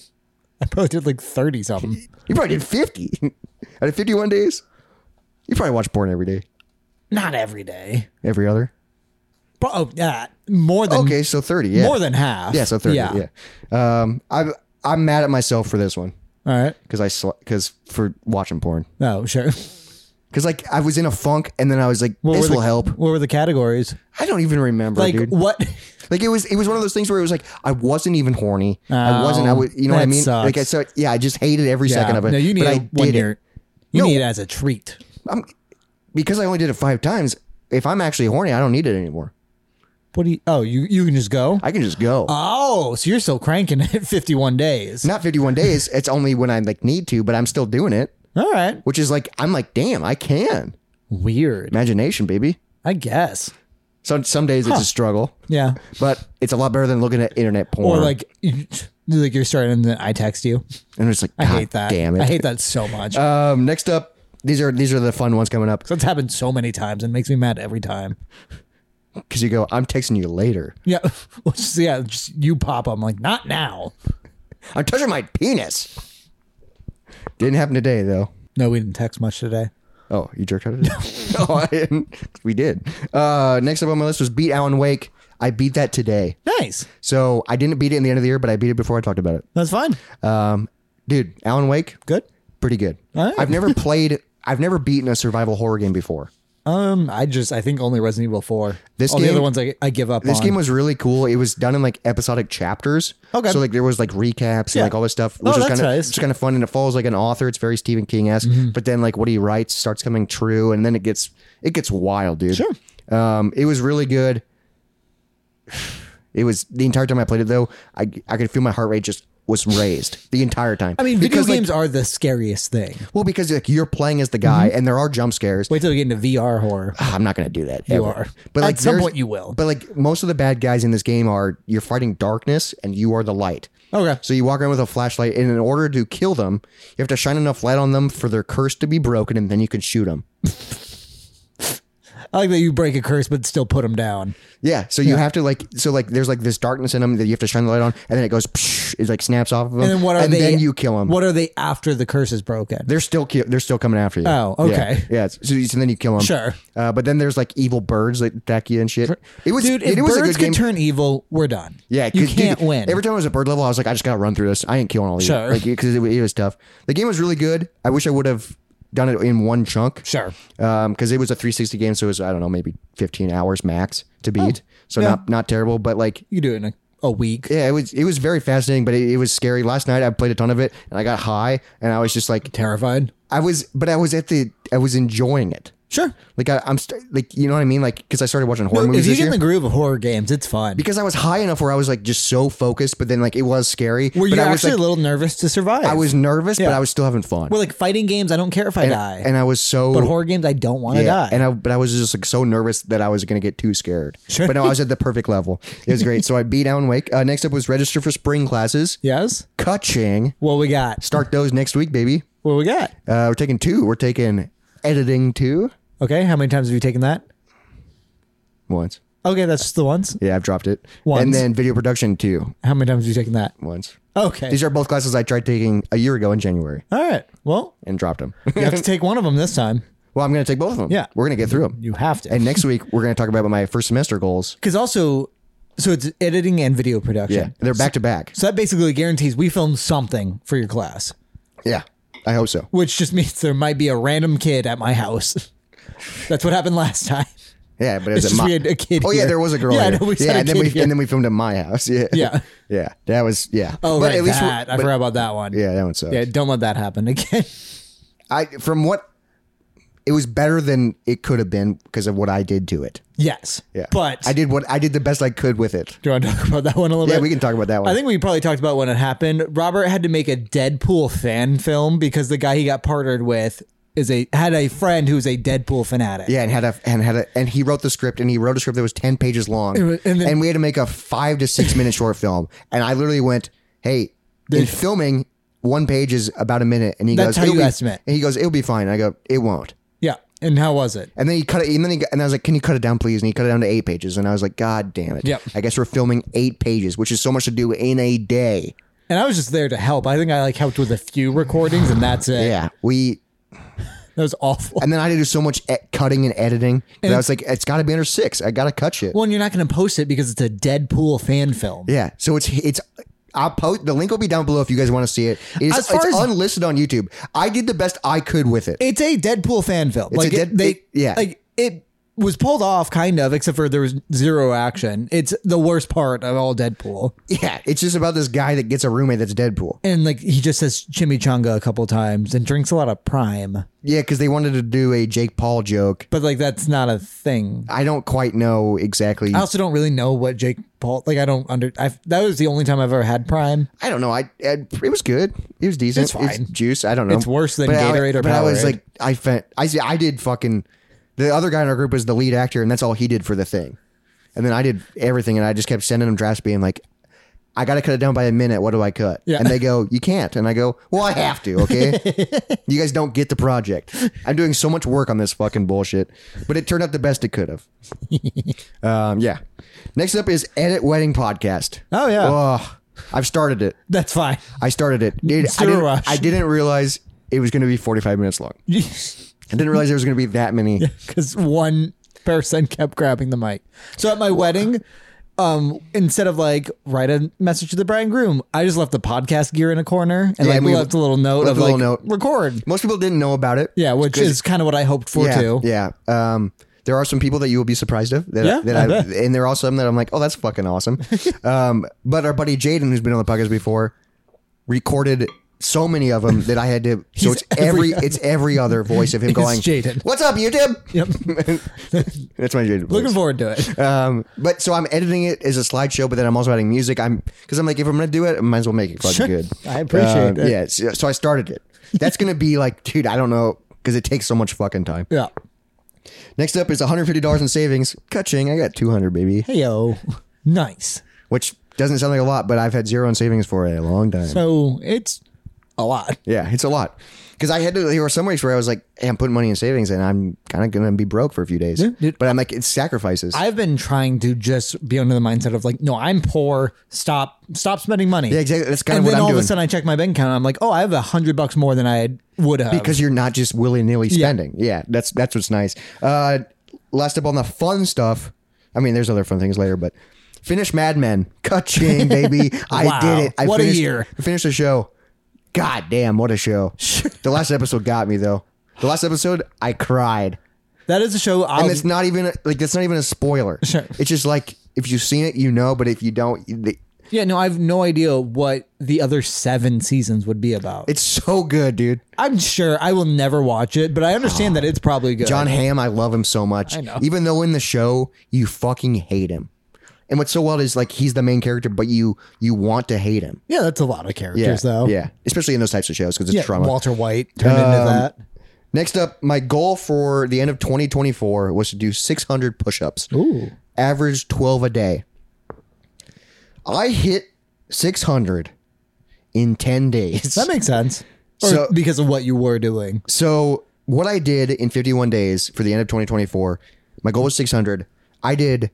I probably did like 30 something. You probably did 50 out of 51 days. You probably watch porn every day. Not every day. Every other. Oh, yeah. More than Okay, so 30. Yeah. more than half. Yeah, so 30. Yeah. I'm mad at myself for this one All right. because for watching porn. Oh, sure. Because like I was in a funk and then I was like, this will help. What were the categories? I don't even remember, Like dude. what? Like it was one of those things where it was like I wasn't even horny. I was, you know what I that mean? sucks. Like I just hated every second of it. No, you need but I it when did you're. it. You No. need it as a treat. Because I only did it 5 times. If I'm actually horny, I don't need it anymore. What do you? Oh, you can just go. I can just go. Oh, so you're still cranking it 51 days. Not 51 days. It's only when I like need to, but I'm still doing it. All right. Which is like I'm like, damn, I can. Weird. Imagination, baby. I guess. So some days it's a struggle. Yeah. But it's a lot better than looking at internet porn. Or like you're starting and then I text you. and it's like, I God hate that. damn it. I hate that so much. Next up, these are the fun ones coming up. So it's happened so many times and makes me mad every time. Because you go, I'm texting you later. Yeah. Well, just you pop up. I'm like, not now. I'm touching my penis. Didn't happen today though. No, we didn't text much today. Oh, you jerked out today? No, I didn't. We did. Next up on my list was beat Alan Wake. I beat that today. Nice. So I didn't beat it in the end of the year, but I beat it before I talked about it. That's fine. Dude, Alan Wake, Good. pretty good. All right. I've never beaten a survival horror game before. I think only Resident Evil 4. This All the game- other ones I give up This on. game was really cool. It was done in like episodic chapters. Okay. So like there was like recaps and Yeah. like all this stuff, Oh, which is that's kind of nice. it's kind of fun, and it follows like an author. It's very Stephen King-esque. But then like what he writes starts coming true, and then it gets wild, dude. Sure. It was really good. It was the entire time I played it though. I could feel my heart rate just was raised the entire time. I mean, video Because, like, games are the scariest thing. well, because like you're playing as the guy, and there are jump scares. Wait till you get into VR horror. I'm not going to do that. You ever. are. But like At some there's- point you will. But like most of the bad guys in this game you're fighting darkness, and you are the light. Okay. So you walk around with a flashlight, and in order to kill them, you have to shine enough light on them for their curse to be broken, and then you can shoot them. I like that you break a curse but still put them down. Yeah. So you have to there's like this darkness in them that you have to shine the light on, and then it goes, psh, it like snaps off of them, And then what are they? then you kill them. What are they after the curse is broken? They're still coming after you. Oh, okay. Yeah. So then you kill them. Sure. But then there's like evil birds that attack you and shit. It was Dude, if it was a birds good game. could turn evil, we're done. Yeah, you 'cause, can't dude, win. Every time I was at bird level, I was like, I just gotta run through this. I ain't killing all these. Sure. Like, because it was tough. The game was really good. I wish I would have done it in one chunk. Sure. Because it was a 360 game, so it was, I don't know, maybe 15 hours max to beat. So yeah. not terrible, but like, You do it in a week. yeah, it was very fascinating, but it was scary. Last night I played a ton of it, and I got high, and I was just like, Terrified. I was enjoying it. Sure. Like like, you know what I mean? Like, because I started watching horror movies If you this get year. in the groove of horror games, it's fun. Because I was high enough where I was like just so focused, but then like it was scary. Were you but I was actually like, a little nervous to survive? I was nervous, but Yeah. I was still having fun. Well, like fighting games, I don't care if I die. And I was so But horror games, I don't want to die. but I was just like so nervous that I was going to get too scared. Sure. But no, I was at the perfect level. It was great. So I beat Alan Wake. Next up was register for spring classes. Yes? Kaching. What we got? Start those next week, baby. What we got? We're taking 2. We're taking editing 2 Okay, how many times have you taken that? once. Okay, that's just the ones. Yeah, I've dropped it. Once. And then video production 2 How many times have you taken that? once. Okay. These are both classes I tried taking a year ago in January All right. Well, and dropped them. you have to take one of them this time. Well, I'm going to take both of them. Yeah. We're going to get through them. You have to. And next week, we're going to talk about my first semester goals. Because also, so it's editing and video production. Yeah. They're back to back. So that basically guarantees we film something for your class, Yeah. I hope so. which just means there might be a random kid at my house. That's what happened last time. Yeah, but It's it's just we had a kid Oh yeah, here. there was a girl. Yeah, I here. know, we said a and then kid here. and then we filmed at my house. Yeah, Yeah. yeah. That was Oh, But right, at least that. I forgot about that one. Yeah, that one sucks. Yeah, don't let that happen again. It was better than it could have been because of what I did to it. Yes. Yeah, But I did the best I could with it. do you want to talk about that one a little Yeah, bit? we can talk about that one. I think we probably talked about when it happened. Robert had to make a Deadpool fan film because the guy he got partnered with had a friend who's a Deadpool fanatic. Yeah, and he wrote the script, and he wrote a script that was 10 pages long, And then- we had to make a 5 to 6 minute short film. And I literally went, "Hey, in filming, 1 page is about a minute," and he That's goes, how you "It'll be-" estimate. And he goes, "It'll be fine." I go, "It won't." Yeah. And how was it? And then he cut it, and I was like, "Can you cut it down, please?" And he cut it down to 8 pages, and I was like, "God damn it!" Yep. I guess we're filming 8 pages, which is so much to do in a day. And I was just there to help. I think I like helped with a few recordings, and that's it. Yeah, That was awful. and then I had to do so much cutting and editing. And I was like, "It's got to be under 6. I got to cut shit." Well, and you're not going to post it because it's a Deadpool fan film. Yeah, so it's. I'll post the link will be down below if you guys want to see it. It's unlisted on YouTube. I did the best I could with it. It's a Deadpool fan film. It was pulled off kind of, except for there was zero action. It's the worst part of all Deadpool. Yeah, it's just about this guy that gets a roommate that's Deadpool. And like he just says chimichanga a couple times and drinks a lot of Prime. Yeah, because they wanted to do a Jake Paul joke. But like that's not a thing. I don't quite know exactly. I also don't really know what Jake Paul that was the only time I've ever had Prime. I don't know. It was good. It was decent. It's fine. Juice. I don't know. It's worse than Gatorade or Powerade. But I was like, I did fucking. The other guy in our group was the lead actor, and that's all he did for the thing. And then I did everything, and I just kept sending them drafts, being like, "I got to cut it down by a minute. What do I cut?" Yeah. And they go, "You can't." And I go, "Well, I have to. Okay, you guys don't get the project. I'm doing so much work on this fucking bullshit, but it turned out the best it could have." Yeah. Next up is Edit Wedding Podcast. Oh yeah. Oh, I've started it. That's fine. I started it. I didn't realize it was going to be 45 minutes long. I didn't realize there was going to be that many. Because one person kept grabbing the mic. So at my wedding, instead of like write a message to the bride and groom, I just left the podcast gear in a corner and we left a little note of like record. Most people didn't know about it. Yeah, which is kind of what I hoped for too. Yeah. There are some people that you will be surprised of. And there are some that I'm like, oh, that's fucking awesome. But our buddy Jaden, who's been on the podcast before, recorded so many of them that I had to. So it's every other voice of him going, Jaden. "What's up, YouTube?" Yep. That's my Jaden voice. Looking forward to it. But so I'm editing it as a slideshow, but then I'm also adding music. Because I'm like, if I'm gonna do it, I might as well make it fucking good. I appreciate it. Yeah. So I started it. That's gonna be like, dude, I don't know, because it takes so much fucking time. Yeah. Next up is $150 in savings. Ka-ching, I got 200, baby. Hey yo, nice. Which doesn't sound like a lot, but I've had 0 in savings for a long time. So it's a lot. Yeah, it's a lot. Because there were some weeks where I was like, hey, I'm putting money in savings and I'm kind of going to be broke for a few days. Yeah, dude. But I'm like, it's sacrifices. I've been trying to just be under the mindset of like, no, I'm poor. Stop spending money. Yeah, exactly. That's kind of what I'm doing. And then all of a sudden I check my bank account and I'm like, oh, I have $100 more than I would have. Because you're not just willy-nilly spending. Yeah, that's what's nice. Last up on the fun stuff. I mean, there's other fun things later, but finish Mad Men. Ka-ching, baby. I did it. What a year. I finished the show. God damn, what a show. The last episode got me, though. The last episode, I cried. That is a show. And it's not even that's not even a spoiler. Sure. It's just like, if you've seen it, you know, but if you don't... Yeah, no, I have no idea what the other 7 seasons would be about. It's so good, dude. I'm sure I will never watch it, but I understand that it's probably good. John Hamm, I love him so much. I know. Even though in the show, you fucking hate him. And what's so wild is like he's the main character, but you want to hate him. Yeah, that's a lot of characters, though. Yeah, especially in those types of shows because it's trauma. Walter White turned into that. Next up, my goal for the end of 2024 was to do 600 push-ups. Ooh. Average 12 a day. I hit 600 in 10 days. That makes sense. Because of what you were doing. So what I did in 51 days for the end of 2024, my goal was 600. I did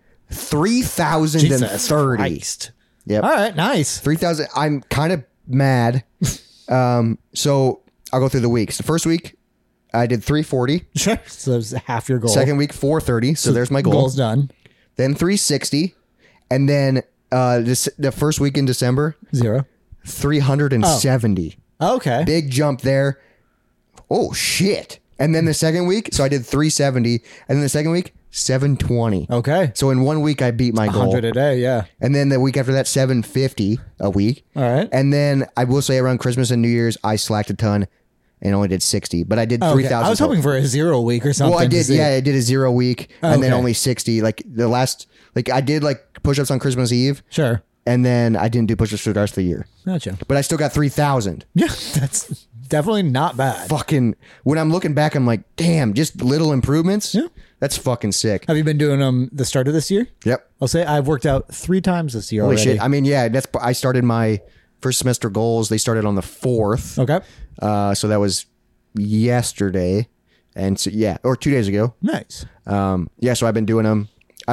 3,030. Yep. All right, nice. 3,000. I'm kind of mad. So I'll go through the weeks. The first week, I did 340. Sure. So that's half your goal. Second week, 430. So there's my goal. Goal's done. Then 360. And then the first week in December, 0. 370. Okay. Big jump there. Oh, shit. And then the second week, so I did 370. And then the second week, 720. Okay. So in 1 week, I beat my goal. 100 a day, yeah. And then the week after that, 750 a week. All right. And then I will say around Christmas and New Year's, I slacked a ton and only did 60. But I did 3,000. I was hoping for a 0 week or something. Well, I did. Yeah, I did a 0 week and then Okay. only 60. Like the last, like I did like push-ups on Christmas Eve. Sure. And then I didn't do push-ups for the rest of the year. Gotcha. But I still got 3,000. Yeah, that's definitely not bad. Fucking, when I'm looking back, I'm like, damn, just little improvements. Yeah. That's fucking sick. Have you been doing them the start of this year? Yep. I'll say I've worked out 3 times this year Holy already. shit. I mean, yeah, I started my first semester goals. They started on the 4th. Okay. So that was yesterday. And so, yeah, or 2 days ago. Nice. Yeah, so I've been doing them.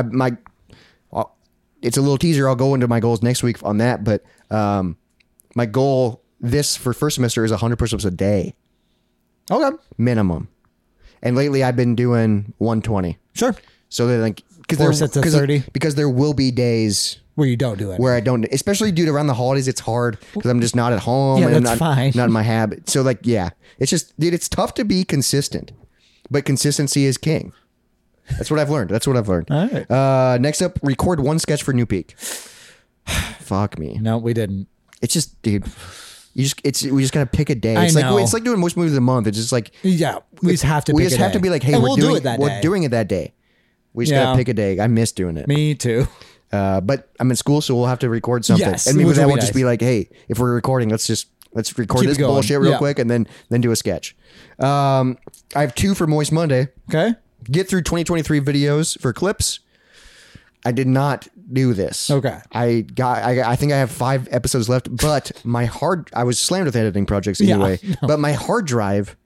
It's a little teaser. I'll go into my goals next week on that. But my goal for first semester is 100 push-ups a day. Okay. Minimum. And lately I've been doing 120. Sure. So they're like, Four sets of 30. Because there will be days Where you don't do it. where I don't, especially due to around the holidays, it's hard because I'm just not at home. Yeah, and that's not, fine. Not in my habit. So like, yeah, it's just, dude, it's tough to be consistent, but consistency is king. That's what I've learned. All right. Next up, record one sketch for New Peak. Fuck me. No, we didn't. It's just, dude, we just gotta pick a day. I It's know. it's like doing most movies of the month. It's just like, Yeah. We just have to we pick just a have to day. be like, hey, And we're we'll doing do it that we're day. doing it that day. We just Yeah. gotta pick a day. I miss doing it. Me too. But I'm in school, so we'll have to record something. Yes, and maybe which that will will be just nice. be like, hey, if we're recording, let's record Keep this it going. bullshit real Yeah. quick and then do a sketch. I have 2 for Moist Monday. Okay. Get through 2023 videos for clips. I did not do this. Okay. I think I have 5 episodes left, but I was slammed with editing projects Yeah. anyway. But my hard drive,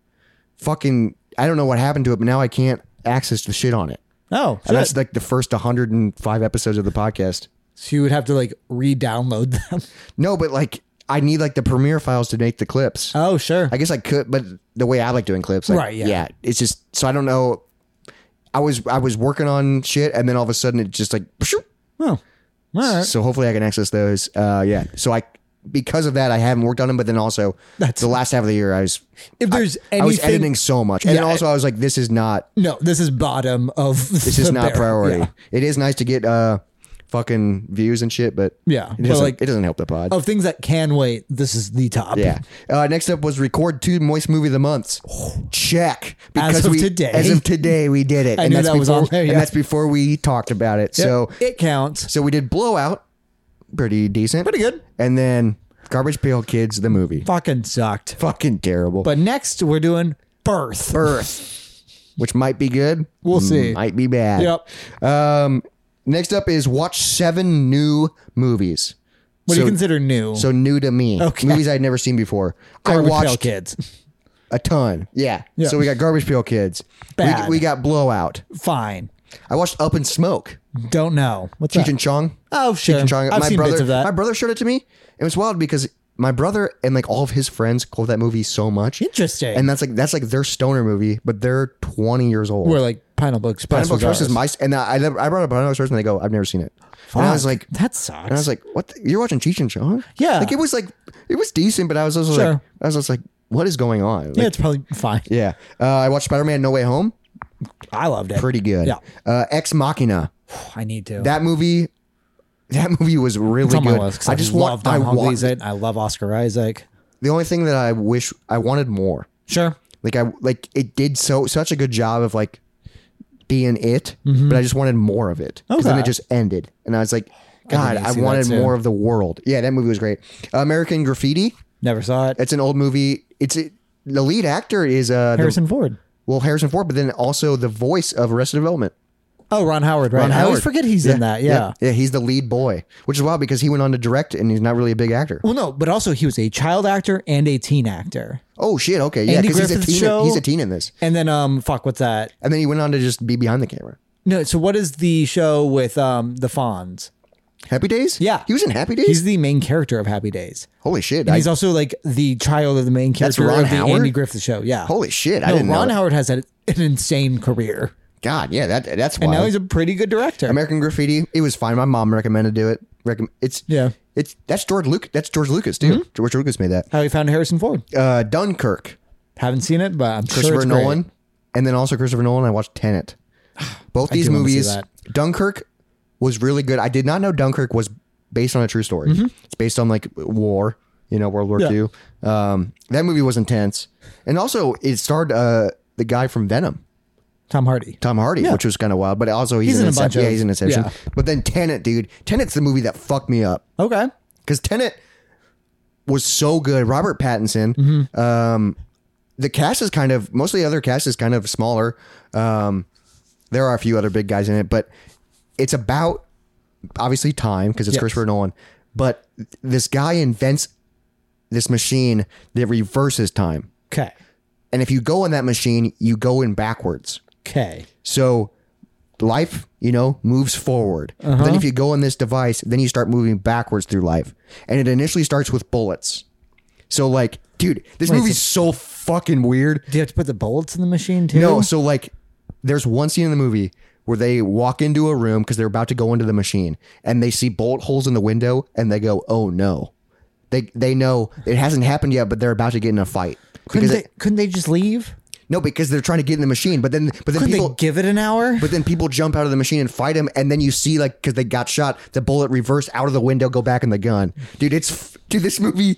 I don't know what happened to it, but now I can't access the shit on it. Oh, And that's shit. like the first 105 episodes of the podcast. So you would have to like re-download them. No, but like I need like the Premiere files to make the clips. Oh, sure. I guess I could, but the way I like doing clips, like, Right, yeah. it's just so I don't know. I was working on shit, and then all of a sudden it just like. Oh, all right. So hopefully I can access those. Yeah. So because of that I haven't worked on them, but then also That's- the last half of the year I was Anything, editing so much, and then Yeah, also I was like, this is not No, this is bottom of. this is not priority. Yeah. It is nice to get fucking views and shit, but Yeah, it but doesn't, like- it doesn't help the pod. Of things that can wait, this is the top. Yeah. Next up was record 2 Moist Movie of the Months. Check. As of today, we did it. I and knew that's that was before, on there, yeah. And that's before we talked about it. Yep, So it counts. we did Blowout, pretty decent, Pretty good. and then Garbage Pail Kids, the movie, Fucking sucked. fucking terrible. But next we're doing Birth. Which might be good. We'll see. Might be bad. Yep. Next up is watch 7 new movies. What do you consider new? So new to me. Okay. Movies I'd never seen before. Garbage I Pail watched Kids. a ton. Yeah. Yeah. So we got Garbage Pail Kids. Bad. We got Blowout. Fine. I watched Up in Smoke. Don't know. What's Cheech that? and Chong. Oh, sure. Cheech and Chong. I've seen bits of that. My brother showed it to me. It was wild because my brother and like all of his friends quote that movie so much. Interesting. And that's like their stoner movie, but they're 20 years old. We're like Pineapple Express. Pineapple was Express is ours. my, and I brought up Pineapple Express and they go, I've never seen it. And I was like, that sucks. and I was like, what? You're watching Cheech and Chong? Yeah. Like it was decent, but I was also Sure. like, what is going on? Like, yeah, it's probably fine. yeah. I watched Spider-Man No Way Home. I loved it. Pretty good. Yeah. Ex Machina. I need to. That movie was really it's on my good. list 'cause I just love want. Tom Gleason. I love Oscar Isaac. The only thing that I wish I wanted more. Sure. Like it did such a good job of like being it, but I just wanted more of it. Because then Okay. it just ended, and I was like, God, need to I see that wanted soon. more of the world. Yeah, that movie was great. American Graffiti. Never saw it. It's an old movie. The lead actor is Harrison Ford. Harrison Ford, but then also the voice of Arrested Development. Oh, Ron Howard, right? Ron I always Howard. forget he's in that. Yeah. yeah, he's the lead boy, which is wild because he went on to direct, and he's not really a big actor. Well, no, but also he was a child actor and a teen actor. Oh shit, okay, yeah, Andy because he's a Griffith's teen. show. He's a teen in this, And then, what's that? and then he went on to just be behind the camera. No, so what is the show with the Fonz? Happy Days? Yeah. he was in Happy Days. He's the main character of Happy Days. Holy shit! And he's also like the child of the main character Ron of the Howard? Andy Griffith show. Yeah. Holy shit! I No, didn't know. Ron that. Howard has had an insane career. God, yeah, that's And wild. now he's a pretty good director. American Graffiti. It was fine. My mom recommended it. Yeah. That's George Lucas. That's George Lucas too. George Lucas made that. How he found Harrison Ford. Dunkirk. Haven't seen it, but I'm sure Christopher it's Nolan, great. and then also Christopher Nolan. I watched Tenet. Both I these do wanna see movies. that. Dunkirk was really good. I did not know Dunkirk was based on a true story. It's based on like war. World War Yeah. II. That movie was intense, and also it starred the guy from Venom. Tom Hardy. Tom Hardy, Yeah. which was kind of wild, but also he's in in a bunch Inception. of- Yeah, he's in Inception. yeah. But then Tenet, dude. Tenet's the movie that fucked me up Okay. because Tenet was so good. Robert Pattinson. The cast is most of the other cast is kind of smaller. There are a few other big guys in it, but it's about obviously time because it's Yes. Christopher Nolan. But this guy invents this machine that reverses time. Okay. And if you go in that machine, you go in backwards. Okay. So life, moves forward. But then if you go in this device, then you start moving backwards through life. And it initially starts with bullets. So like, dude, this movie's so fucking weird. Do you have to put the bullets in the machine too? No, so like there's one scene in the movie where they walk into a room because they're about to go into the machine and they see bullet holes in the window and they go, oh no. They know it hasn't happened yet, but they're about to get in a fight. Couldn't they just leave? No, because they're trying to get in the machine, but then Couldn't people they give it an hour? But then people jump out of the machine and fight him, and then you see like because they got shot, the bullet reverse out of the window, go back in the gun. Dude, this movie.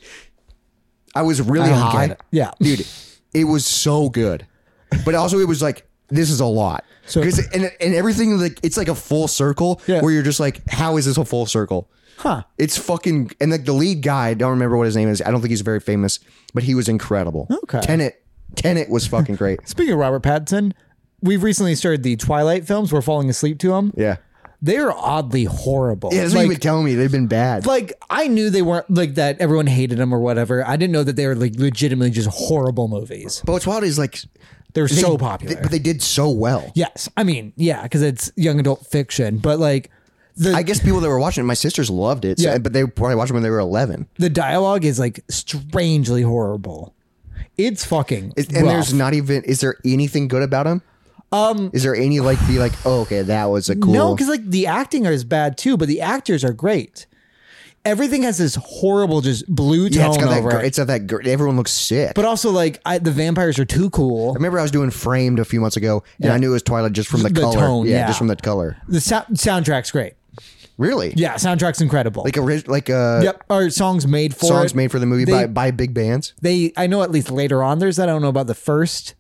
I was really I don't high. get it. Yeah, dude, it was so good, but also it was like this is a lot. So and everything like it's like a full circle where you're just like, how is this a full circle? Huh. It's fucking and like the lead guy, I don't remember what his name is. I don't think he's very famous, but he was incredible. Okay. Tenet was fucking great. Speaking of Robert Pattinson, we've recently started the Twilight films. We're falling asleep to them. Yeah. They're oddly horrible. Yeah, that's what you've been telling me. They've been bad. Like, I knew they weren't like that. Everyone hated them or whatever. I didn't know that they were like legitimately just horrible movies. But what's wild is like They're so popular. but they did so well. Yes. I mean, yeah, because it's young adult fiction. But like, I guess people that were watching it, my sisters loved it. Yeah. But they probably watched it when they were 11. the dialogue is like strangely horrible. It's fucking And rough. there's not even, is there anything good about him? Is there any like, be like, oh, okay, that was a cool. No, because like the acting is bad too, but the actors are great. Everything has this horrible just blue tone it's got over that, it. it's got that, everyone looks sick. But also like the vampires are too cool. I remember I was doing Framed a few months ago, and I knew it was Twilight just from the color. tone, yeah. Just from the color. The soundtrack's great. Really? Yeah, soundtrack's incredible. Yep, our songs made for songs it. made for the movie by big bands. I know at least later on there's that. I don't know about the first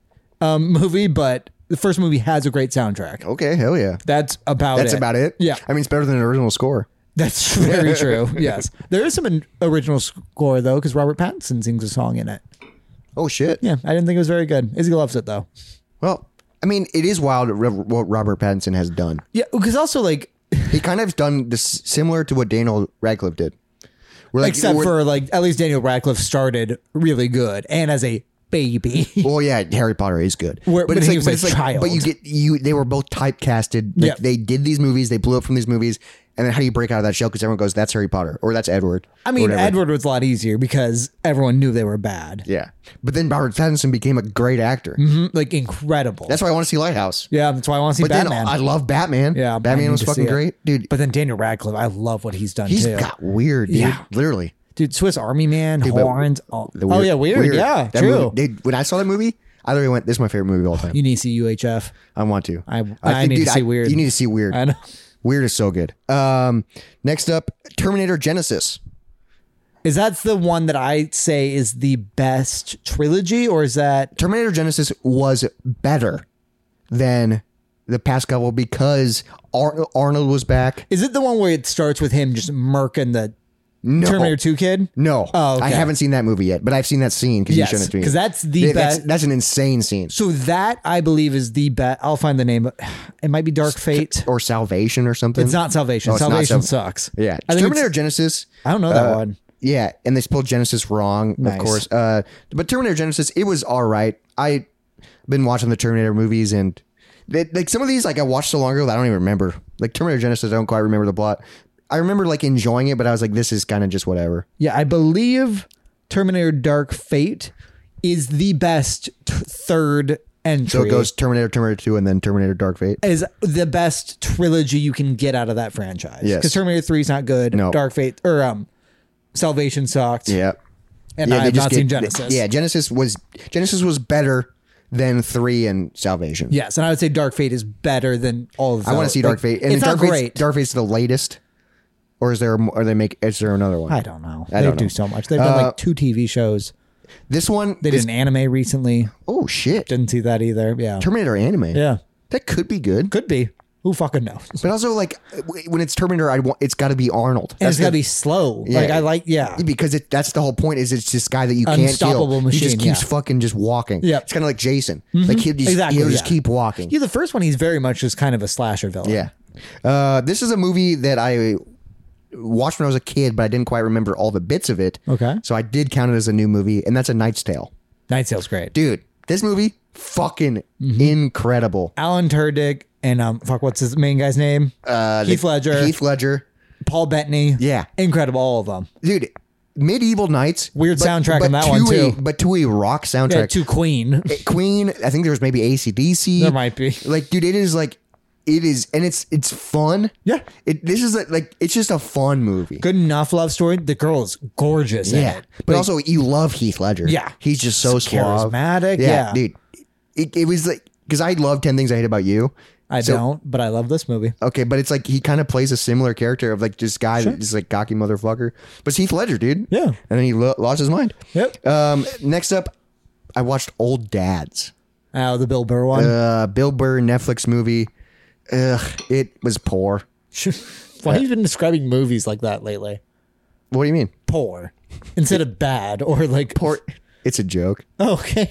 movie, but the first movie has a great soundtrack. Okay, hell yeah. That's about it. Yeah. I mean, it's better than an original score. That's very true. Yes. There is some original score though, because Robert Pattinson sings a song in it. Oh shit. Yeah, I didn't think it was very good. Izzy loves it though. Well, I mean, it is wild what Robert Pattinson has done. Yeah, because also like He kind of done this similar to what Daniel Radcliffe did. except for like at least Daniel Radcliffe started really good and as a baby. Well, yeah, Harry Potter is good, But he was a child. But they were both typecasted. Like, Yeah. they did these movies, they blew up from these movies, and then how do you break out of that shell? Because everyone goes, "That's Harry Potter" or "That's Edward." I or mean, whatever. Edward was a lot easier because everyone knew they were bad. Yeah, but then Robert Pattinson became a great actor. Like incredible. That's why I want to see Lighthouse. yeah, that's why I want to see But Batman. then I love Batman. Yeah, I Batman need was to fucking see it. great, dude. But then Daniel Radcliffe, I love what he's done He's too. got weird, dude. Yeah. Literally. Dude, Swiss Army Man, but horns. The Oh yeah, weird. Yeah, That true. movie, when I saw that movie, I literally went, "This is my favorite movie of all time." You need to see UHF. I want to. I need to see Weird. You need to see Weird. I know. Weird is so good. Next up, Terminator Genesis. Is that the one that I say is the best trilogy, or is that Terminator Genesis was better than the past couple because Arnold was back. is it the one where it starts with him just murking the No. Terminator 2 kid? No. Oh, okay. I haven't seen that movie yet, but I've seen that scene because Yes, you showed it to me. because that's the best. That's an insane scene. So that I believe is the best. I'll find the name. It might be Dark Fate. Or Salvation or something. It's not Salvation. Oh, it's not Salvation Sal- sucks. Yeah. I think Terminator it's- Genesis. I don't know that one. Yeah, and they spelled Genesis wrong, Nice. of course. But Terminator Genesis, it was all right. I've been watching the Terminator movies, and like some of these, like I watched so long ago that I don't even remember. Like Terminator Genesis, I don't quite remember the plot. I remember like enjoying it, but I was like, this is kind of just whatever. Yeah, I believe Terminator Dark Fate is the best third entry. So it goes Terminator, Terminator 2, and then Terminator Dark Fate. is the best trilogy you can get out of that franchise. Yes. Because Terminator 3 is not good. No. Dark Fate or Salvation sucked. Yeah. And Yeah, I they have just not get- seen Genesis. Yeah, Genesis was better than 3 and Salvation. Yes, and I would say Dark Fate is better than all of those. I want to see Dark Fate. And it's Dark not Fate's, great. Dark Fate's the latest, or is there? Is there another one? I don't know. I They don't do know. so much. They've done like 2 TV shows. This one, They did an anime recently. oh shit, Didn't see that either. Yeah. Terminator anime. Yeah. That could be good. Could be. Who fucking knows? But also, like, when it's Terminator, it's got to be Arnold. And it's the- got to be slow. Yeah. Like, I like, yeah. because that's the whole point. Is it's this guy that you can't Unstoppable kill. machine, He just keeps yeah. fucking just walking. Yeah. It's kind of like Jason. Like he'll just, Exactly, he'll just yeah. keep walking. Yeah, the first one, he's very much just kind of a slasher villain. Yeah. This is a movie that I watched when I was a kid, but I didn't quite remember all the bits of it. Okay. So I did count it as a new movie, and that's A Knight's Tale. Night Sale's great. Dude, this movie, fucking incredible. Alan Tudyk and what's his main guy's name? Heath Ledger. Heath Ledger. Paul Bettany. Yeah. Incredible, all of them. Dude, Medieval Nights. Weird soundtrack on that one, too. But to a rock soundtrack. Yeah, to Queen. Queen, I think there was maybe AC/DC. There might be. Like, dude, it is, and it's fun. Yeah. This is it's just a fun movie. Good enough love story. The girl is gorgeous in Yeah. it. But also, you love Heath Ledger. Yeah. He's just so suave. charismatic. Yeah. Dude. It was like, because I love 10 Things I Hate About You. I don't, but I love this movie. Okay, but it's like he kind of plays a similar character of like this guy that is like cocky motherfucker. But it's Heath Ledger, dude. Yeah. And then he lost his mind. Yep. Next up, I watched Old Dads. Oh, the Bill Burr one. Bill Burr Netflix movie. It was poor. Why have you been describing movies like that lately? What do you mean? Poor. Instead of bad or like... Poor. It's a joke. Oh, okay.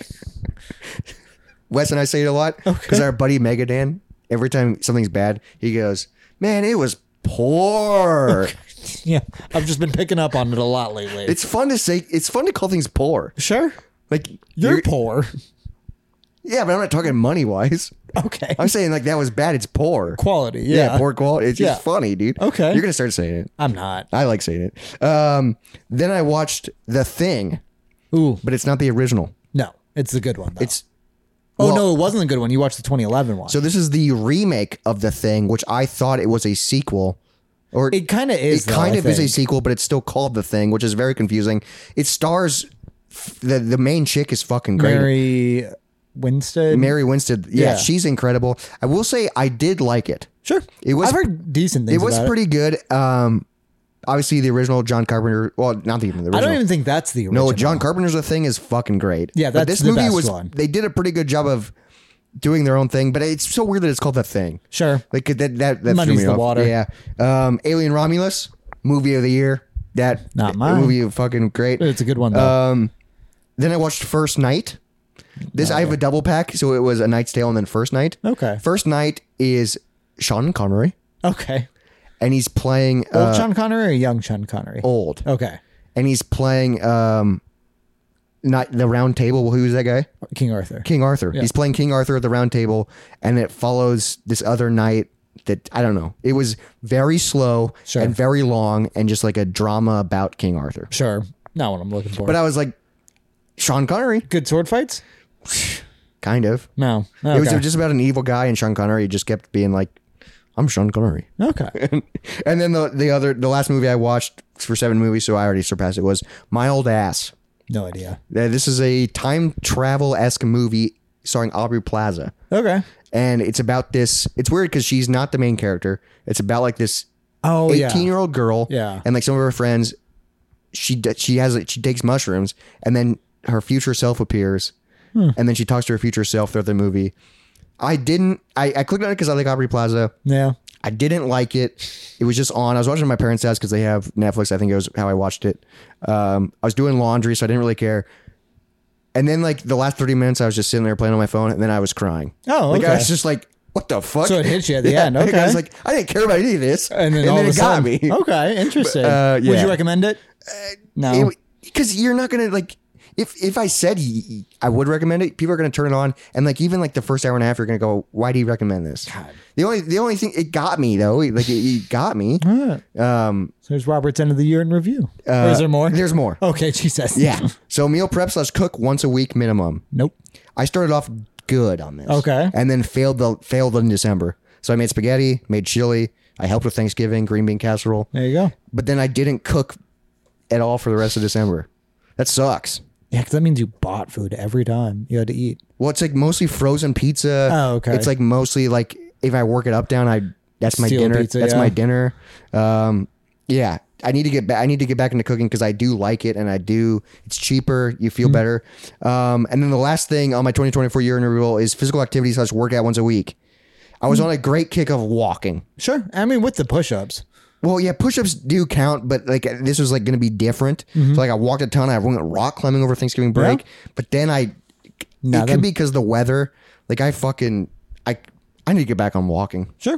Wes and I say it a lot because our buddy Megadan, every time something's bad, he goes, "Man, it was poor." Yeah, I've just been picking up on it a lot lately. It's fun to say. It's fun to call things poor. Sure. Like You're poor. Yeah, but I'm not talking money wise. Okay. I'm saying like that was bad. It's poor Quality. Yeah. poor quality. It's just funny, dude. Okay. You're gonna start saying it. I'm not. I like saying it. Then I watched The Thing, Ooh. but it's not the original. No, it's the good one, though. It's no, it wasn't the good one. You watched the 2011 one. so this is the remake of The Thing, which I thought it was a sequel. Or it kind of is. It kind of is a sequel, but it's still called The Thing, which is very confusing. It stars the main chick is fucking great. Mary Winstead. Mary Winstead. Yeah, Yeah. she's incredible. I will say I did like it. Sure. It was I've heard decent things. It was about pretty good. Obviously the original John Carpenter. Well, not even the original. I don't even think that's the original. No, John Carpenter's The Thing is fucking great. Yeah, But that's this the movie best was. one. They did a pretty good job of doing their own thing, but it's so weird that it's called The Thing. Sure. Like that Muddies threw me the off. water. Yeah. Alien Romulus, movie of the year. Not mine. Movie fucking great. It's a good one, though. Then I watched First Night. I have a double pack, so it was A Knight's Tale and then First Night. Okay. First Night is Sean Connery, Okay. and he's playing Old Sean Connery or young Sean Connery? old, Okay. and he's playing not the Round Table. Who's that guy? King Arthur. King Arthur. He's playing King Arthur at the Round Table, and it follows this other knight that I don't know. It was very slow Sure. and very long, and just like a drama about King Arthur. Sure. Not what I'm looking for. But I was like, Sean Connery, Good sword fights? kind of. No. It was Okay. just about an evil guy, and Sean Connery just kept being like, "I'm Sean Connery." Okay. And then the last movie I watched for 7 movies, so I already surpassed it, was My Old Ass. No idea. This is a time travel-esque movie starring Aubrey Plaza. Okay. And it's about this. It's weird because she's not the main character. It's about like this Oh, yeah. 18-year-old girl. Yeah. And like some of her friends, she takes mushrooms, and then her future self appears, and then she talks to her future self throughout the movie. I clicked on it because I like Aubrey Plaza. Yeah. I didn't like it. It was just on. I was watching at my parents' house because they have Netflix. I think it was how I watched it. I was doing laundry, so I didn't really care. And then like the last 30 minutes, I was just sitting there playing on my phone, and then I was crying. Oh, Like I okay. was just like, what the fuck? So it hit you at the Yeah. end. Like, Okay. I was like, I didn't care about any of this. And then all of a it got sudden, me. Okay, interesting. Would yeah. you recommend it? No. Because you're not going to like, if I said I would recommend it, people are going to turn it on, and like even like the first hour and a half, you're going to go, why do you recommend this? God. The only thing, it got me though. Like it got me. All right. So there's Robert's end of the year in review. Or is there more? There's more. Okay, Jesus. Yeah. So meal prep / cook once a week minimum. Nope. I started off good on this. Okay. And then failed in December. So I made spaghetti, made chili. I helped with Thanksgiving, green bean casserole. There you go. But then I didn't cook at all for the rest of December. That sucks. Yeah, because that means you bought food every time you had to eat. Well, it's like mostly frozen pizza. Oh, okay. It's like mostly like if I work it up down, that's my Steal dinner. pizza, That's yeah. my dinner. Yeah. I need to get back. I need to get back into cooking because I do like it, and it's cheaper. You Mm-hmm. feel better. And then the last thing on my 2024 year in review is physical activity / workout once a week. I was on a great kick of walking. Sure. I mean, with the push-ups. Well, yeah, push-ups do count, but like this was like going to be different. Mm-hmm. So like I walked a ton. I went rock climbing over Thanksgiving break, but then it could be because the weather. Like I need to get back on walking. Sure.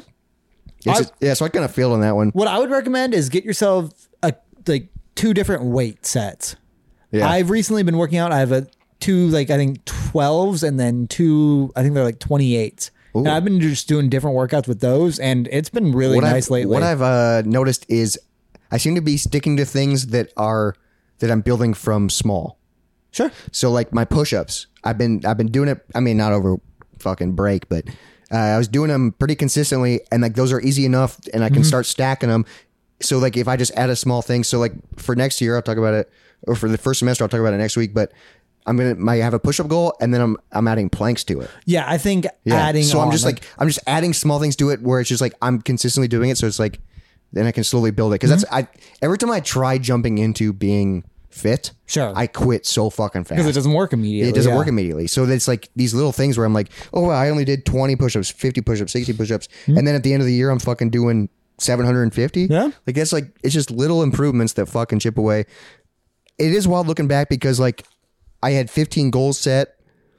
So I kind of failed on that one. What I would recommend is get yourself like 2 different weight sets. Yeah. I've recently been working out. I have a 2 like I think 12s and then 2 I think they're like 28s. And I've been just doing different workouts with those, and it's been really nice lately. What I've noticed is I seem to be sticking to things that I'm building from small. Sure. So like my push-ups, I've been doing it. I mean, not over fucking break, but I was doing them pretty consistently, and like those are easy enough, and I can start stacking them. So like if I just add a small thing, so like for next year I'll talk about it, or for the first semester I'll talk about it next week. But I have a push-up goal, and then I'm adding planks to it. Yeah, I think adding. So I'm just adding small things to it where it's just like I'm consistently doing it. So it's like then I can slowly build it because every time I try jumping into being fit, sure, I quit so fucking fast because it doesn't work immediately. It doesn't work immediately. So it's like these little things where I'm like, oh, well, I only did 20 push-ups, 50 push-ups, 60 push-ups, and then at the end of the year I'm fucking doing 750. Yeah, like that's like it's just little improvements that fucking chip away. It is wild looking back because like I had 15 goals set.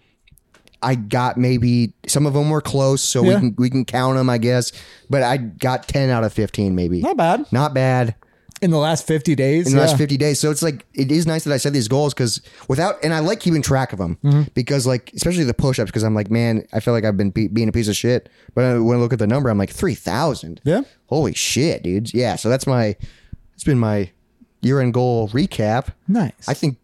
I got maybe some of them were close, so we can count them, I guess. But I got 10 out of 15, maybe. Not bad. Not bad. In the last 50 days. In the last 50 days. So it's like, it is nice that I set these goals because and I like keeping track of them because like, especially the push-ups, because I'm like, man, I feel like I've been being a piece of shit. But when I look at the number, I'm like 3,000. Yeah. Holy shit, dudes. Yeah. So it's been my year-end goal recap. Nice. I think,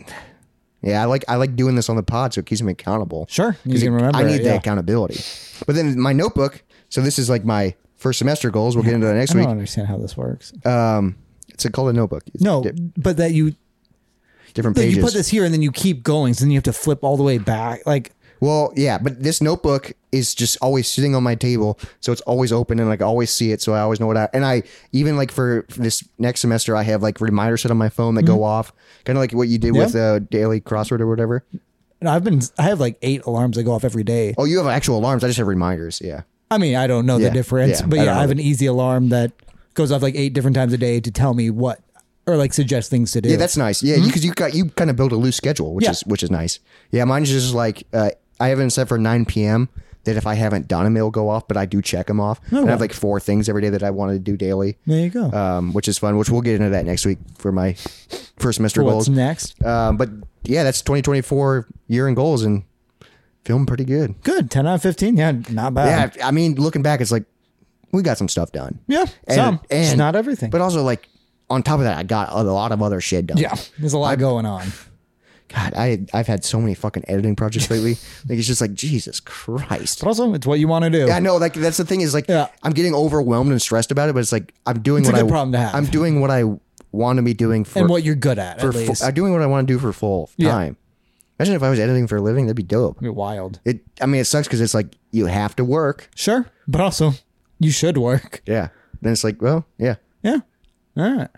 yeah, I like doing this on the pod so it keeps me accountable. Sure. You can remember I need the accountability. But then my notebook, so this is like my first semester goals. We'll get into that next week. I don't understand how this works. It's called a notebook. It's but that you different pages. You put this here and then you keep going, so then you have to flip all the way back. Like, well, yeah, but this notebook is just always sitting on my table, so it's always open and like I always see it, so I always know and I even like for this next semester I have like reminders set on my phone that go off, kind of like what you did with daily crossword or whatever. And I have like 8 alarms that go off every day. Oh, you have actual alarms? I just have reminders. Yeah. I mean, I don't know the difference, but I have an easy alarm that goes off like 8 different times a day to tell me what, or like suggest things to do. Yeah, that's nice. Yeah, because you kind of build a loose schedule, which is nice. Yeah, mine's just like I have it set for 9 p.m. that if I haven't done them, it'll go off, but I do check them off. And I have like 4 things every day that I want to do daily. There you go. Which is fun. Which we'll get into that next week for my first semester goals. What's next? But yeah, that's 2024 year in goals and feeling pretty good. Good. 10 out of 15. Yeah, not bad. Yeah, I mean, looking back, it's like we got some stuff done. Yeah, some. It's not everything. But also, like, on top of that, I got a lot of other shit done. Yeah, there's a lot going on. God, I've had so many fucking editing projects lately. Like, it's just like, Jesus Christ. But also, it's what you want to do. Yeah, I know. Like, that's the thing is, like, I'm getting overwhelmed and stressed about it, but it's like, I'm doing what problem to have. I'm doing what I want to be doing for. And what you're good at least. I'm doing what I want to do for full time. Imagine if I was editing for a living, that'd be dope. It'd be wild. I mean, it sucks because it's like, you have to work. Sure. But also, you should work. Yeah. Then it's like, well, yeah. Yeah. All right.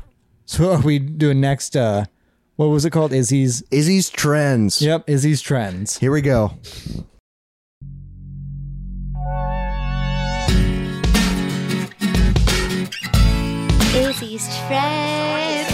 So are we doing next, what was it called? Izzy's Trends. Yep, Izzy's Trends. Here we go. Izzy's Trends.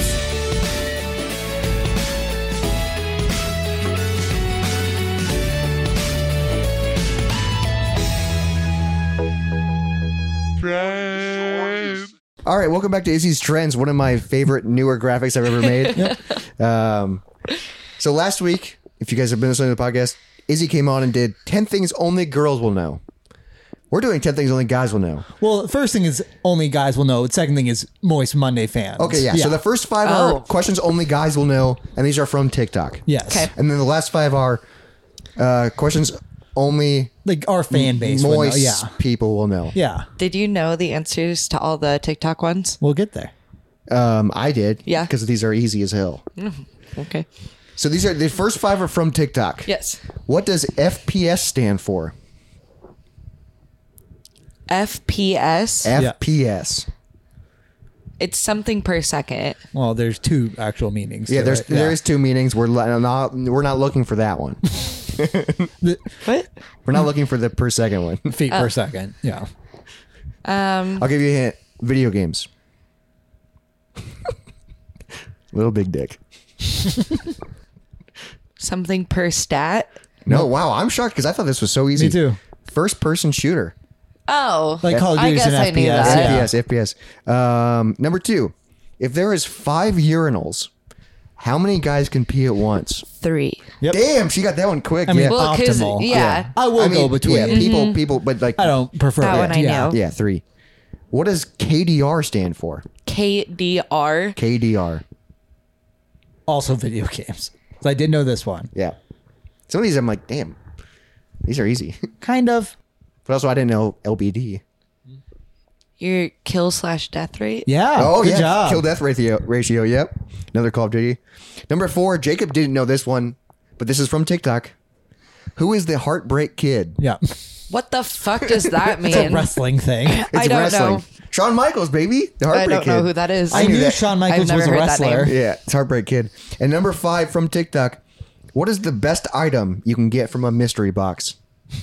All right, welcome back to Izzy's Trends, one of my favorite newer graphics I've ever made. So last week, if you guys have been listening to the podcast, Izzy came on and did 10 things only girls will know. We're doing 10 things only guys will know. Well, the first thing is only guys will know. The second thing is Moist Monday fans. Okay, yeah. So the first 5 are questions only guys will know, and these are from TikTok. Yes. Okay. And then the last 5 are questions only like our fan base moist people will know. Yeah. Did you know the answers to all the TikTok ones? We'll get there. I did. Yeah. Because these are easy as hell. Okay. So these are the first 5 are from TikTok. Yes. What does FPS stand for? FPS? FPS. It's something per second. Well, there's 2 actual meanings. Yeah, there is 2 meanings. We're not looking for that one. What? We're not looking for the per second one. Feet per second. Yeah. I'll give you a hint. Video games. Little big dick. Something per stat? No, wow. I'm shocked because I thought this was so easy. Me too. First person shooter. Oh. Like Call of I Duty guess and I FPS. knew that. FPS. Number 2. If there is 5 urinals How many guys can pee at once? 3. Yep. Damn, she got that one quick. I mean, yeah. Well, 'cause, optimal. yeah. I will go between. Yeah, people, but like I don't prefer That one I yeah. knew. Yeah, 3. What does KDR stand for? KDR. KDR. Also video games. So I did know this one. Yeah. Some of these I'm like, damn, these are easy. Kind of. But also I didn't know LBD. Your kill/death rate. Yeah. Oh good yeah, job. kill death ratio. Yep, another Call of Duty. Number 4, Jacob didn't know this one, but this is from TikTok. Who is the Heartbreak Kid? Yeah. What the fuck does that mean? It's a wrestling thing. It's I don't wrestling. know. Shawn Michaels, baby, the I Heartbreak don't Kid. know who that is. I knew that. Shawn Michaels I've was a never heard that wrestler. name. Yeah, it's Heartbreak Kid. And number 5 from TikTok. What is the best item you can get from a mystery box?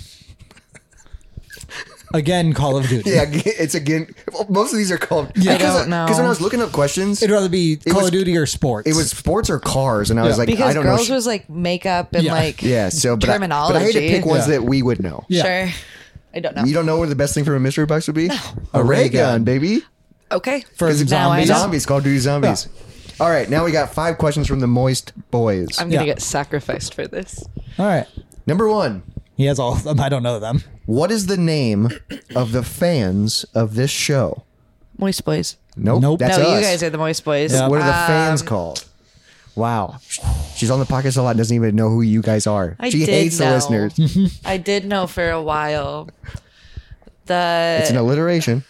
Again, Call of Duty. Yeah, it's again. Most of these are called. Yeah. I don't know. Because when I was looking up questions, It'd rather be Call was- of Duty or sports. it was sports or cars, and I was Yeah. like, because I don't know. girls was like makeup and Yeah. like Yeah, so but terminology. I hate to pick ones Yeah. that we would know. Yeah. Sure. I don't know. You don't know what the best thing from a mystery box would be? A ray ray gun, gun. baby. Okay. For Now I zombies. know. Zombies, Call of Duty Zombies. All right, now we got 5 questions from the Moist Boys. I'm gonna Yeah. get sacrificed for this. All right. Number 1. He has all of them. I don't know them. What is the name of the fans of this show? Moist Boys. Nope. Nope. That's no, us. you guys are the Moist Boys. Yeah. What are the fans called? Wow. She's on the podcast a lot and doesn't even know who you guys are. I She did hates the know. listeners. I did know for a while. It's an alliteration.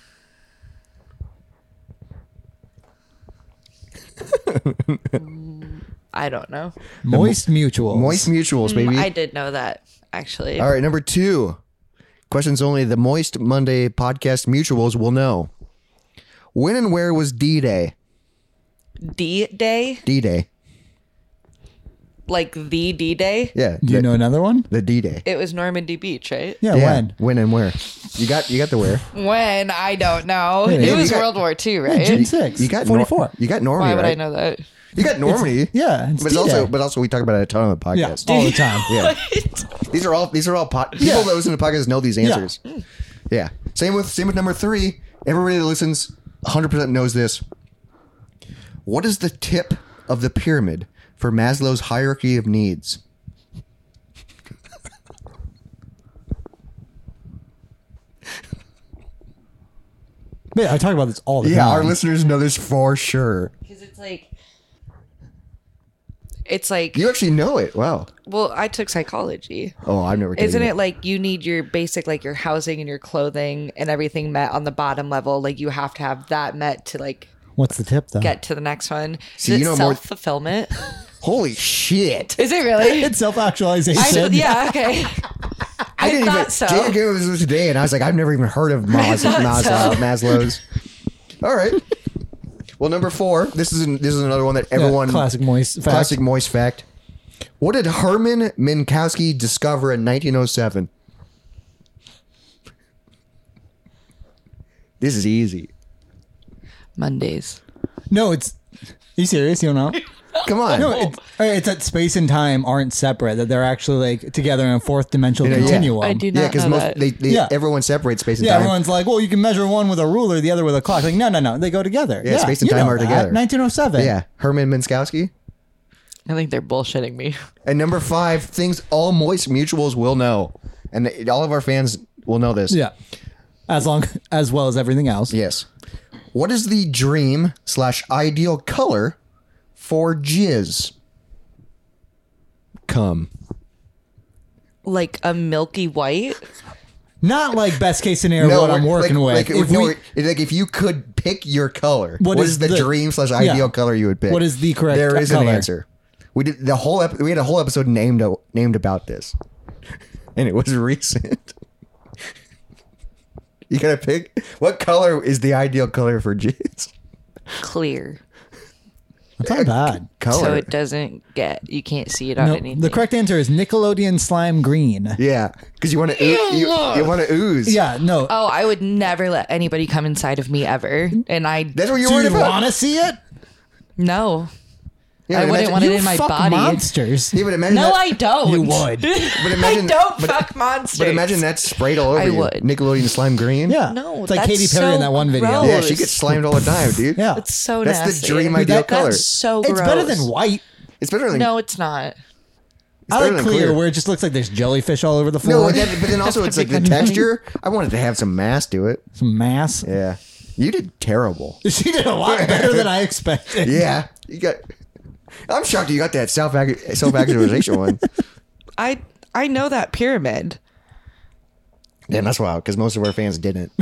I don't know. Moist Mutuals. Moist Mutuals, baby. I did know that actually. All right, number 2. Questions only the Moist Monday podcast mutuals will know. When and where was D-Day? D-Day, D-Day. like the D-Day. Yeah. Do you know another one? The D-Day. It was Normandy Beach, right? Yeah, Yeah. when? When and where? You got the where. When I don't know. Yeah, it you was got- World War II, right? June 6. You got 44. You got Normie, Why would right? I know that? You got Normie. Yeah, it's But it's D-Day. also we talk about it a ton on the Yeah, podcast. all the time. Yeah. These are all people Yeah. that listen to podcasts know these answers. Yeah. Same with number 3. Everybody that listens 100% knows this. What is the tip of the pyramid for Maslow's hierarchy of needs? Yeah, I talk about this all the Yeah, time. our listeners know this for sure. Because it's like You actually know it. Wow. well, I took psychology. Oh, I've never taken Isn't it like you need your basic, like your housing and your clothing and everything met on the bottom level? Like you have to have that met to like What's the tip, though? get to the next one. See, Is you it know more- self-fulfillment? Holy shit. Is it really? It's self-actualization. yeah, okay. I didn't thought even, so. Jacob came with this today, and I was like, I've never even heard of Maslow's. All right. Well, number 4. This is another one that Yeah, everyone classic moist fact. classic moist fact. What did Herman Minkowski discover in 1907? This is easy. Mondays. No, it's... Are you serious? You don't know? Come on. No, it's that space and time aren't separate, that they're actually like together in a fourth dimensional Yeah, yeah. continuum. I do yeah, not because know most that. Yeah. everyone separates space and Yeah, time. everyone's like, well, you can measure one with a ruler, the other with a clock. Like, no, they go together. Yeah, space and you time know are that. together. 1907. Yeah, Herman Minkowski. I think they're bullshitting me. And number 5, things all moist mutuals will know, and all of our fans will know this. Yeah. As well as everything else. Yes. What is the dream/ideal color for jizz? Come. Like a milky white. Not like best case scenario what I'm working with. Like if you could pick your color, What what is is the the- dream/ideal yeah. color you would pick? What is the correct There is color? an answer. We did the whole. We had a whole episode named about this, and it was recent. You gotta pick what color is the ideal color for jizz. Clear. That's not bad. Color. So it doesn't you can't see it on No, anything. the correct answer is Nickelodeon Slime Green. Yeah, because you want to you want to ooze. Yeah, no. Oh, I would never let anybody come inside of me ever. And That's what you're Do worried you about. want to see it? no. Yeah, I but wouldn't imagine- want it You in my fuck body. monsters. Yeah, but imagine No, that, I don't. You would. But imagine, I don't but, fuck monsters. But imagine that's sprayed all over I you. would. Nickelodeon Slime Green. Yeah. No, It's like that's Katy Perry in so that one video. gross. Yeah, she gets slimed all the time, dude. Yeah. It's so That's the nasty. dream ideal color. That's so It's gross. better than white. It's better than No, it's not. I better like than clear, where it just looks like there's jellyfish all over the no, floor. but then also it's like the texture. I wanted to have some mass to it. Some mass. Yeah, you did terrible. She did a lot better than I expected. Yeah, you got. I'm shocked you got that self-actualization one. I know that pyramid. Damn, that's wild because most of our fans didn't.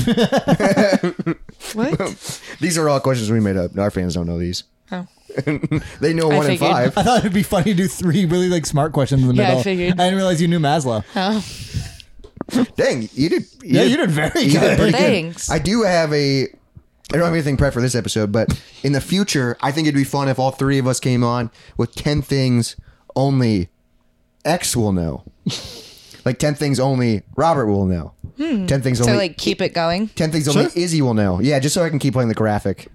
What? These are all questions we made up. Our fans don't know these. Oh. They know I 1 and figured. 5. I thought it'd be funny to do 3 really like smart questions in the Yeah, I middle. figured. I didn't realize you knew Maslow. Oh, Dang, you did. You did very you good. did pretty good. Thanks. I do have I don't have anything prepped for this episode, but in the future, I think it'd be fun if all 3 of us came on with 10 things only X will know. Like 10 things only Robert will know. 10 things so only. like keep it going. 10 things only Izzy will know. Yeah, just so I can keep playing the graphic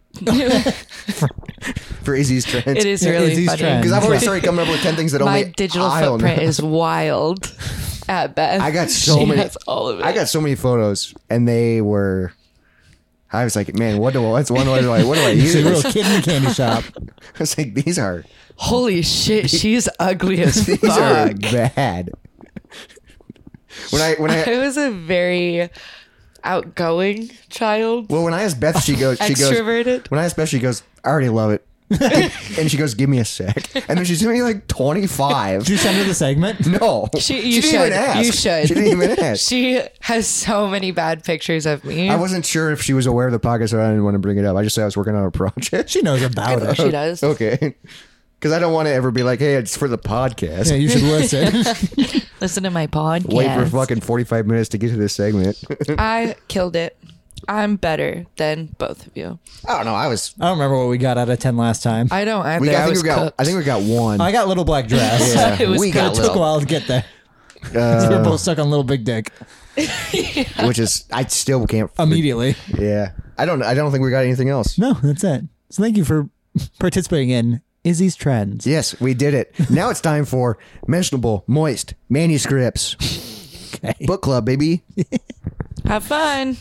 for Izzy's trends. It is Yeah, really Izzy's funny. trend. Because I've already started coming up with 10 things that My only digital I'll footprint know. is wild at best. I got so She many. has all of it. I got so many photos, and they were. I was like, man, what do I use? She's a real kid in the candy shop. I was like, these are Holy shit, she's ugly as these are fuck. bad. When I I was a very outgoing child. when I asked Beth, she goes. Extroverted. When I asked Beth, she goes, I already love it. And she goes, give me a sec. And then she sent me like 25. Did you send her the segment? No, You she didn't should. even ask. You should. She didn't even ask. She has so many bad pictures of me. I wasn't sure if she was aware of the podcast, so I didn't want to bring it up. I just said I was working on a project. She knows about it. She does. Okay. Because I don't want to ever be like, hey, it's for the podcast. Yeah, you should listen. Listen to my podcast. Wait for fucking 45 minutes to get to this segment. I killed it. I'm better than both of you. I don't know. I don't remember what we got out of 10 last time. I don't. I, I I was cooked. think we got one. I got Little Black Dress. Yeah, It was we got cooked. It took a little, while to get there. We're both stuck on Little Big Dick which is I still can't. immediately. Yeah, I don't think we got anything else. No, that's it. So thank you for participating in Izzy's Trends. Yes, we did it. Now it's time for mentionable, moist manuscripts. Okay. Book club, baby. Have fun.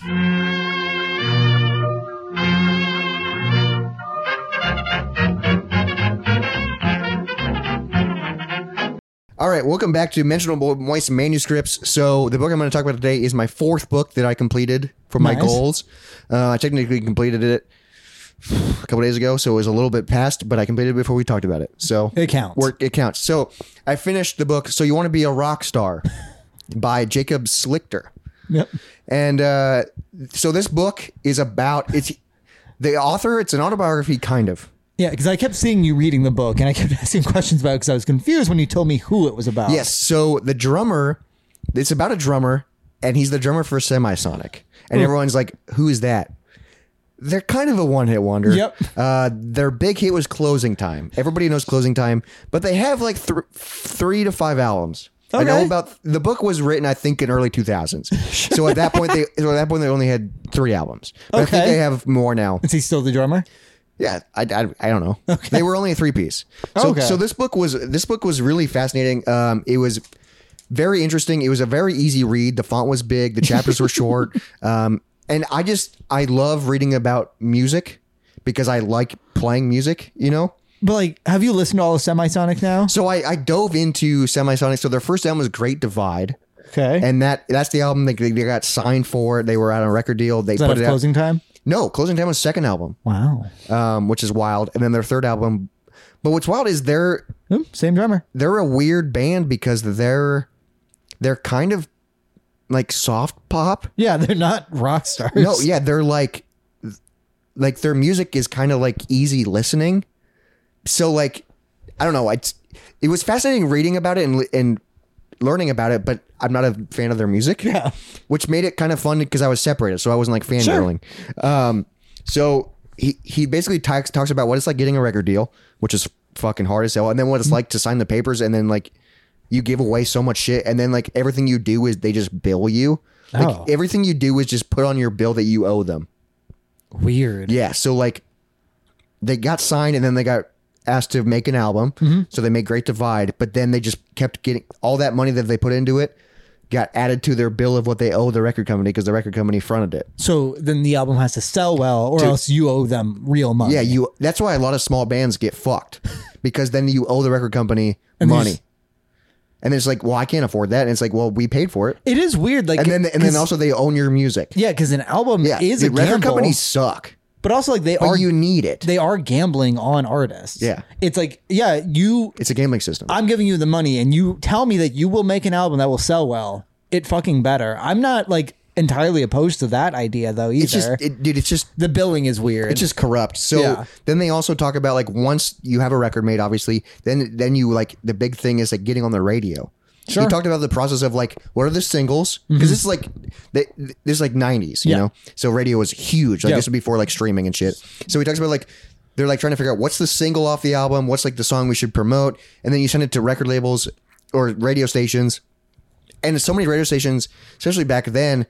All right, welcome back to mentionable, moist manuscripts. So the book I'm going to talk about today is my 4th book that I completed for my Nice. goals. I technically completed it a couple days ago, so it was a little bit past, but I completed it before we talked about it. So It counts. It counts. So I finished the book. So You Want to Be a Rock Star by Jacob Slichter. Yep. And so this book is about it's the author. It's an autobiography, kind of. Yeah, because I kept seeing you reading the book and I kept asking questions about it because I was confused when you told me who it was about. Yes. So the drummer, it's about a drummer, and he's the drummer for Semisonic, and everyone's like, "Who is that?" They're kind of a one-hit wonder. Yep. Their big hit was Closing Time. Everybody knows Closing Time, but they have like 3 to 5 albums. I know Okay. about the book was written, I think, in early 2000s. So at that point, they only had 3 albums. But I think Okay. they have more now. Is he still the drummer? Yeah, I don't know. They were only a 3-piece. So Okay. so this book was really fascinating. It was very interesting. It was a very easy read. The font was big. The chapters were short. And I love reading about music because I like playing music, you know? But like, have you listened to all of Semisonic now? So I dove into Semisonic. So their first album was Great Divide. Okay. And that's the album they got signed for. They were out on a record deal. They Is that put a it out. closing time? No, Closing Time was second album, Wow. which is wild. And then their third album. But what's wild is they're Same drummer. a weird band because they're kind of like soft pop. Yeah, they're not rock stars. No, yeah, they're like their music is kind of like easy listening. So like, I don't know. It was fascinating reading about it and learning about it, but I'm not a fan of their music. Yeah. Which made it kind of fun because I was separated, so I wasn't like fangirling. So he basically talks about what it's like getting a record deal, which is fucking hard as hell, and then what it's like to sign the papers, and then like you give away so much shit, and then like everything you do is they just bill you. Like Oh. everything you do is just put on your bill that you owe them. Weird. Yeah, so like they got signed and then they got asked to make an album. So they made Great Divide, but then they just kept getting all that money that they put into it got added to their bill of what they owe the record company because the record company fronted it. So then the album has to sell well, or else you owe them real money. Yeah, that's why a lot of small bands get fucked because then you owe the record company And you money. just- And it's like, well, I can't afford that. And it's like, well, we paid for it. It is weird. Like, And then also they own your music. yeah, because an album Yeah, is the a record gamble, companies suck, but also like they but are you need it. they are gambling on artists. Yeah. It's like, yeah, It's a gambling system. I'm giving you the money and you tell me that you will make an album that will sell well. It fucking better. I'm not like entirely opposed to that idea though either. It's just, dude, it's just the billing is weird. it's just corrupt. So Yeah. then they also talk about like once you have a record made, obviously, then you like the big thing is like getting on the radio. Sure. He talked about the process of like what are the singles because this is like this is like 90s, you Yeah. know, so radio was huge. Like Yeah. this was before like streaming and shit. So he talks about like they're like trying to figure out what's the single off the album, what's like the song we should promote, and then you send it to record labels or radio stations. And so many radio stations, especially back then,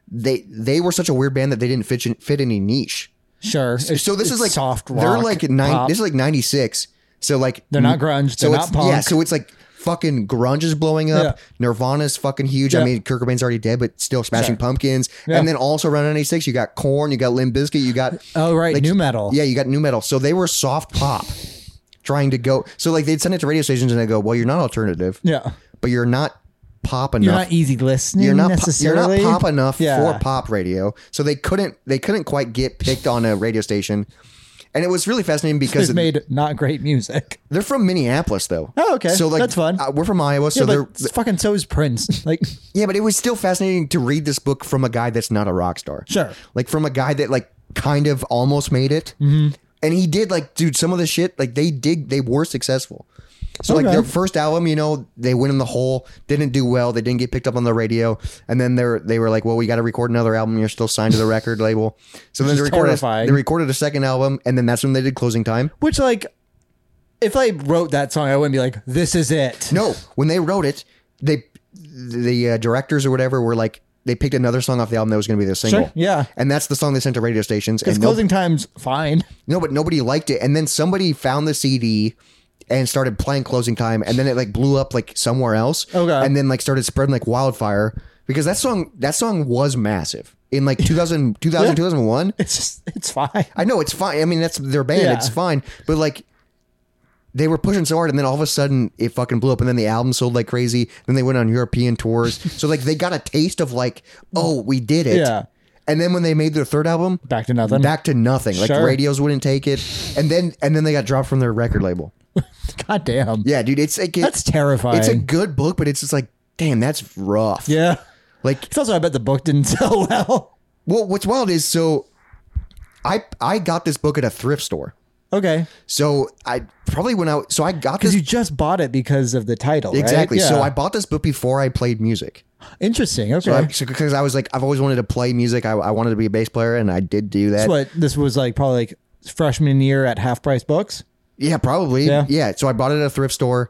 they were such a weird band that they didn't fit any niche. sure. So this is like soft rock. They're like pop. this is like 96. So like They're not grunge, So they're it's not punk. yeah. So it's like fucking grunge is blowing up. Yeah. Nirvana's fucking huge. Yeah. I mean, Kurt Cobain's already dead, but still Smashing Sure. Pumpkins. Yeah. And then also around 96, you got Korn, you got Limp Bizkit, you got Oh right, like, new metal. Yeah, you got new metal. So they were soft pop, trying to go. So like they'd send it to radio stations and they go, well, you're not alternative, Yeah. but you're not pop enough. You're not easy listening You're not necessarily. pop enough Yeah. for pop radio, so they couldn't quite get picked on a radio station, and it was really fascinating because They've made not great music. they're from Minneapolis though. Oh, okay. So like That's fun. We're from Iowa, so Yeah, they're but fucking so is Prince. Like, yeah, but it was still fascinating to read this book from a guy that's not a rock star. Sure. like from a guy that like kind of almost made it, and he did like dude some of the shit like they were successful. So like Okay. their first album, you know, they went in the hole, didn't do well, they didn't get picked up on the radio, and then they were like, well, we got to record another album. You're still signed to the record label. So then Which is terrifying. they recorded a second album, and then that's when they did Closing Time. which like, if I wrote that song, I wouldn't be like, this is it. No, when they wrote it, the directors or whatever were like, they picked another song off the album that was going to be the single. Sure, yeah. and that's the song they sent to radio stations. Because And closing time's fine. no, but nobody liked it. And then somebody found the CD and started playing Closing Time, and then it like blew up like somewhere else. Okay. And then like started spreading like wildfire because that song was massive in like 2000, 2001. It's fine. I know it's fine. I mean, that's their band. Yeah. It's fine. But like they were pushing so hard, and then all of a sudden it fucking blew up, and then the album sold like crazy. Then they went on European tours. So like they got a taste of like, oh, we did it. Yeah. And then when they made their third album, Back to nothing. Back to nothing. Like Sure. radios wouldn't take it, and then they got dropped from their record label. God damn. Yeah, dude, it's like That's terrifying. It's a good book, but it's just like, damn, that's rough. Yeah. Like, It's also, I bet the book didn't sell well. well, what's wild is so I got this book at a thrift store. Okay. So I probably went out. So I got Because this you just bought it because of the title, right? exactly. So Yeah. I bought this book before I played music. Interesting. Okay. So because I was like, I've always wanted to play music. I wanted to be a bass player, and I did do that. That's what this was like, probably like freshman year at Half Price Books. Yeah, probably. Yeah. Yeah. So I bought it at a thrift store.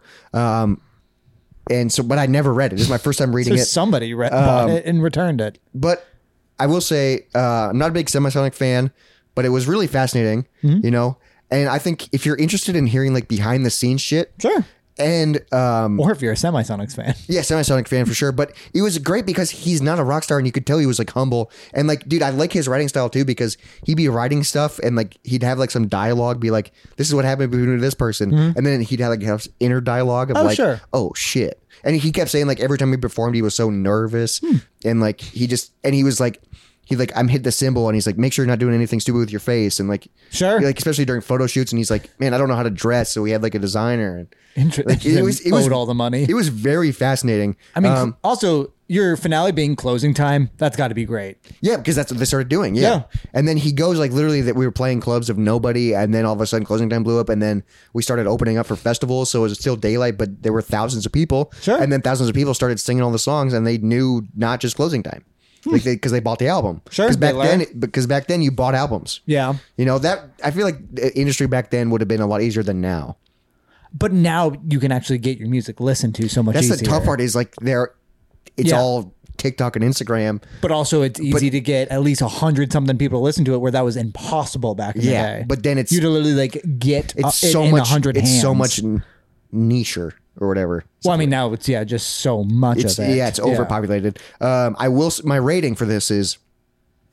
And so, but I never read it. This is my first time reading So it. somebody bought it and returned it. But I will say, I'm not a big Semisonic fan, but it was really fascinating, Mm-hmm. you know? And I think if you're interested in hearing like behind the scenes shit, Sure. and Or if you're a Semisonics fan. yeah, Semisonic fan for sure. But it was great because he's not a rock star, and you could tell he was like humble. And like, dude, I like his writing style too, because he'd be writing stuff and like he'd have like some dialogue, be like, this is what happened between this person. And then he'd have like have inner dialogue of like, sure. oh shit. And he kept saying like every time he performed, he was so nervous. And like, he was like, I'm hit the symbol, and he's like, make sure you're not doing anything stupid with your face. And like, Sure. like, especially during photo shoots. And he's like, man, I don't know how to dress. So we had like a designer, and Interesting. it was owed all the money. it was very fascinating. I mean, also your finale being closing time, that's got to be great. Yeah, because that's what they started doing. Yeah. Yeah. And then he goes like literally that we were playing clubs of nobody, and then all of a sudden Closing Time blew up, and then we started opening up for festivals. So it was still daylight, but there were thousands of people. Sure. And then thousands of people started singing all the songs, and they knew not just Closing Time. Like because they bought the album. Sure, Because back then you bought albums. Yeah. You know, that I feel like the industry back then would have been a lot easier than now. But now you can actually get your music listened to so much That's easier. the tough part is like it's Yeah. all TikTok and Instagram. But also it's easy to get at least 100 something people to listen to it, where that was impossible back in the Yeah, day. but then it's- you'd literally like get It's it so in much 100 it's hands. so much nicher or whatever. Well, I mean, now it's just so much It's of it. yeah, it's overpopulated. My rating for this is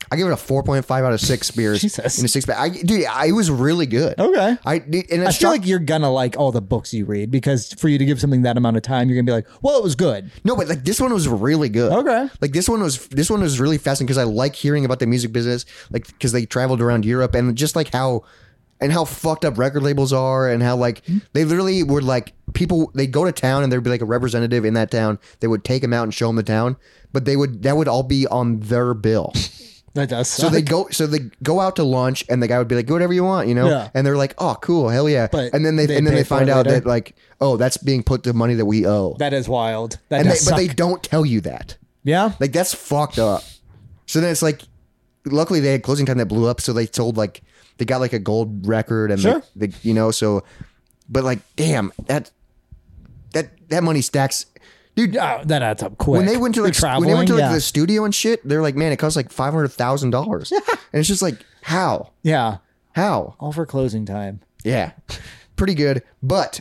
I give it a 4.5 out of 6 beers Jesus. in a 6-pack. Dude, it was really good. Okay. And I feel like you're gonna like all the books you read because for you to give something that amount of time, you're gonna be like, well, it was good. no, but like this one was really good. Okay. Like this one was really fascinating because I like hearing about the music business, like because they traveled around Europe and just like how fucked up record labels are and how like they literally were like people. They'd go to town and there'd be like a representative in that town. They would take them out and show them the town, but that would all be on their bill. That does. So they go out to lunch and the guy would be like, "Go whatever you want," you know? Yeah. And they're like, "Oh, cool, hell yeah!" But and then they pay find for it out later. that like, "Oh, that's being put to money that we owe." That is wild. That And does but they suck. don't tell you that. Yeah. Like that's fucked up. So then it's like, luckily they had closing time that blew up, so they told like they got like a gold record and Sure. they you know so, but like damn that money stacks, dude. Oh, that adds up quick. When they went to like traveling, the studio and shit, they're like, man, it costs like $500,000, and it's just like how all for closing time. yeah, pretty good. But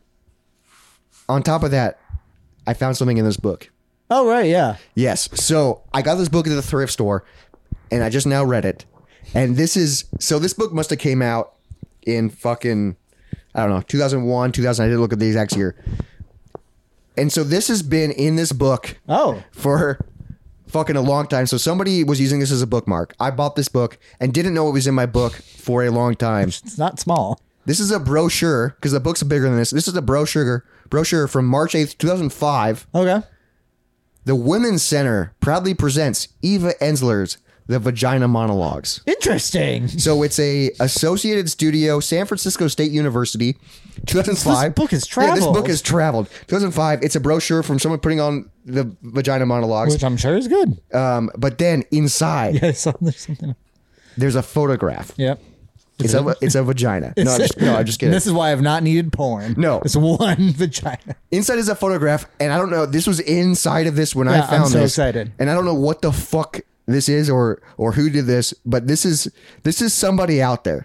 on top of that, I found something in this book. Oh right, yeah. Yes. So I got this book at the thrift store and I just now read it. And this book must have came out in fucking, I don't know, 2001, 2000. I didn't look at the exact year. And so this has been in this book Oh, for fucking a long time. So somebody was using this as a bookmark. I bought this book and didn't know it was in my book for a long time. it's not small. This is a brochure because the book's bigger than this. This is a brochure from March 8th, 2005. Okay. The Women's Center proudly presents Eva Ensler's The Vagina Monologues. Interesting. So it's a Associated Studio, San Francisco State University, 2005. This book has Yeah, this traveled. book has traveled. 2005. It's a brochure from someone putting on the Vagina Monologues. Which I'm sure is good. But then inside, Yeah, so there's something. there's a photograph. Yep. It's a vagina. No, I'm just kidding. This is why I've not needed porn. No. It's one vagina. Inside is a photograph, and I don't know. This was inside of this when I Yeah, found I'm so this. excited. And I don't know what the fuck this is or who did this, but this is somebody out there.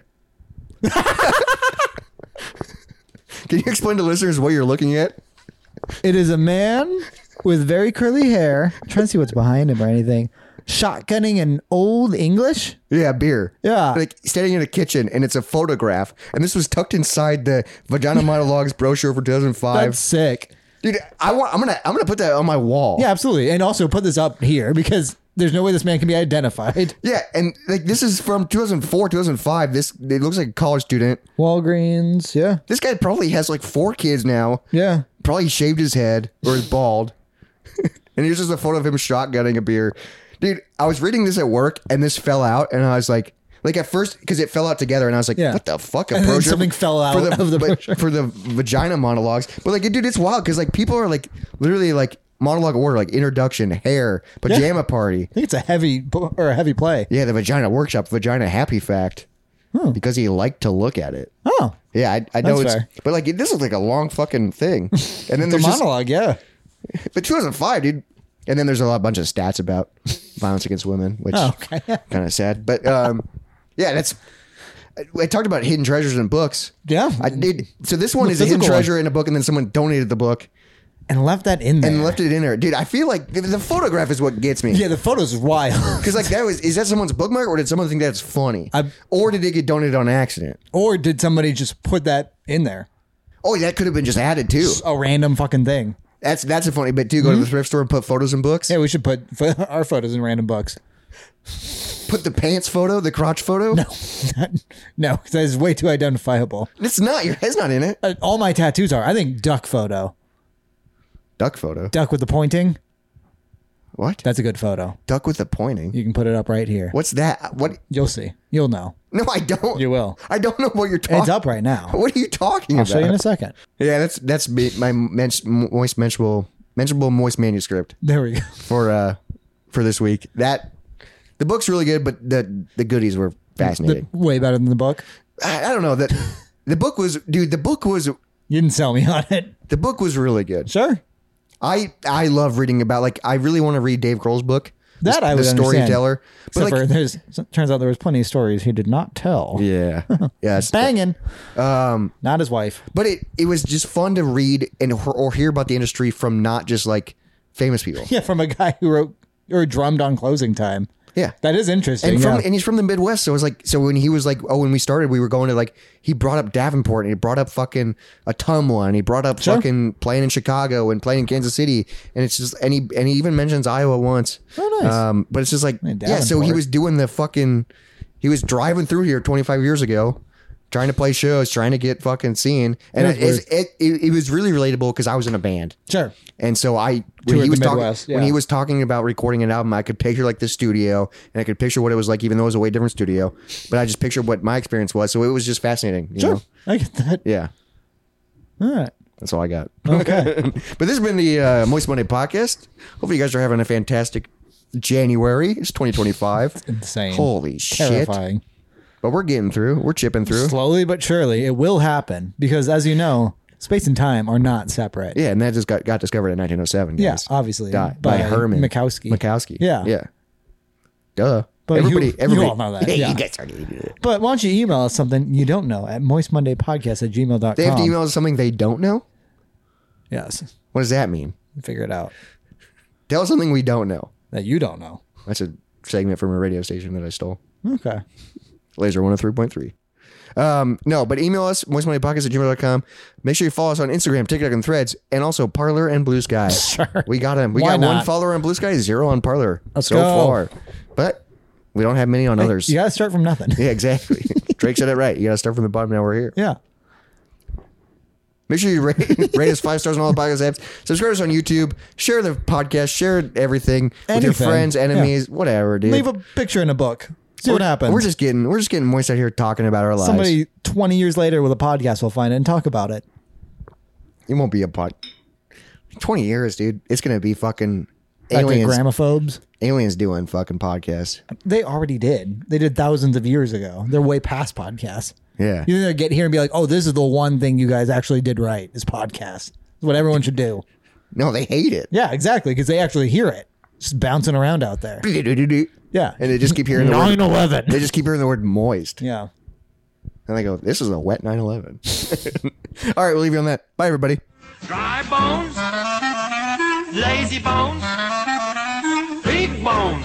Can you explain to listeners what you're looking at? It is a man with very curly hair. I'm trying to see what's behind him or anything. Shotgunning an old English. Yeah, beer. Yeah. Like standing in a kitchen, and it's a photograph. And this was tucked inside the Vagina Monologues brochure for 2005. That's sick. Dude, I'm gonna put that on my wall. Yeah, absolutely. And also put this up here because there's no way this man can be identified. Yeah, and like this is from 2004, 2005. It looks like a college student. Walgreens. Yeah. This guy probably has like 4 kids now. Yeah. Probably shaved his head or is bald. And here's just a photo of him shotgunning a beer. Dude, I was reading this at work and this fell out, and I was like at first because it fell out together, and I was like, Yeah. what the fuck? And then something fell out of the brochure. for the Vagina Monologues. But like, dude, it's wild because like people are like literally like monologue order, like introduction, hair, pajama party. I think it's a heavy play. Yeah, the Vagina Workshop, Vagina Happy Fact. Because he liked to look at it. Oh. Yeah, I know That's it's, fair. but like this is like a long fucking thing. And then The there's just, monologue, yeah. but 2005, dude. And then there's a bunch of stats about violence against women, which Oh, okay. kind of sad. But yeah, I talked about hidden treasures in books. Yeah. I did. So this one The is a hidden physical one. treasure in a book, and then someone donated the book And left that in there. and left it in there. Dude, I feel like the photograph is what gets me. Yeah, the photo's wild. Because like is that someone's bookmark, or did someone think that's funny, I- or did it get donated on accident? Or did somebody just put that in there? Oh, that could have been just added too. A random fucking thing. That's a funny bit too. Go to the thrift store and put photos in books. Yeah, we should put our photos in random books. Put the pants photo, the crotch photo. No, that is way too identifiable. It's not. Your head's not in it. All my tattoos are. I think duck photo. Duck photo. Duck with the pointing. What? That's a good photo. Duck with the pointing. You can put it up right here. What's that? What? You'll see. You'll know. No, I don't. You will. I don't know what you're talking. It's up right now. What are you talking I'll about? show you in a second. Yeah, that's my moist mentionable moist manuscript There we go. for this week. That the book's really good, but the goodies were fascinating. Way better than the book. I don't know that the book was, dude. The book was You didn't sell me on it. really good. Sure. I love reading about, like, I really want to read Dave Grohl's book. That I the would understand. storyteller. But Except for turns out there was plenty of stories he did not tell. yeah, yes. Banging. Not his wife. But it was just fun to read or hear about the industry from not just like famous people. Yeah, from a guy who wrote or drummed on closing time. Yeah. That is interesting. And he's from the Midwest, so it was like, so when he was like, oh, when we started, we were going to like, he brought up Davenport, and he brought up fucking Ottumwa, and he brought up fucking playing in Chicago and playing in Kansas City, and it's just, and he even mentions Iowa once. Oh, nice. But it's just like, Man, yeah. So he Davenport. was doing the fucking, he was driving through here 25 years ago, trying to play shows, trying to get fucking seen, and it was really relatable because I was in a band. Sure. And so when Toured he was the talking, Midwest, when yeah. he was talking about recording an album, I could picture like the studio, and I could picture what it was like, even though it was a way different studio. But I just pictured what my experience was, so it was just fascinating. You know? I get that. Yeah, All right. that's all I got. Okay. But this has been the Moist Monday podcast. Hopefully, you guys are having a fantastic January. It's 2025. Insane. Holy shit! Terrifying. But we're getting through. We're chipping through. Slowly but surely, it will happen because, as you know, space and time are not separate. Yeah, and that just got discovered in 1907. Yeah, Guys. obviously. By Herman Mikowski. Mikowski. Yeah. Yeah. Duh. But everybody, you all know that, yeah. You guys already did it. But why don't you email us something you don't know at moistmondaypodcast@gmail.com. They have to email us something they don't know? Yes. What does that mean? Figure it out. Tell us something we don't know. That you don't know. That's a segment from a radio station that I stole. Okay. Laser 103.3. No, but email us, moistmoneypockets@gmail.com. Make sure you follow us on Instagram, TikTok, and Threads, and also Parler and Blue Sky. Sure. We got him. We Why got one not? follower on Blue Sky, 0 on Parler Let's so go. far. But we don't have many on others. You got to start from nothing. Yeah, exactly. Drake said it right. You got to start from the bottom. Now we're here. Yeah. Make sure you rate us 5 stars on all the podcast apps. Subscribe to us on YouTube. Share the podcast. Share everything with your Anything. friends, enemies, whatever, dude. Leave a picture in a book. See what happens. We're just getting moist out here talking about our lives. Somebody 20 years later with a podcast will find it and talk about it. It won't be a pod. 20 years, dude. It's gonna be fucking Like the aliens. gramophobes. Aliens doing fucking podcasts. They already did. They did thousands of years ago. They're way past podcasts. Yeah. You think they'll get here and be like, oh, this is the one thing you guys actually did right is podcast. It's what everyone should do. No, they hate it. Yeah, exactly. Because they actually hear it. Just bouncing around out there. Yeah. And they just keep hearing the word. 9/11. They just keep hearing the word moist. Yeah. And they go, this is a wet 9/11. All right, we'll leave you on that. Bye, everybody. Dry bones, lazy bones, big bones,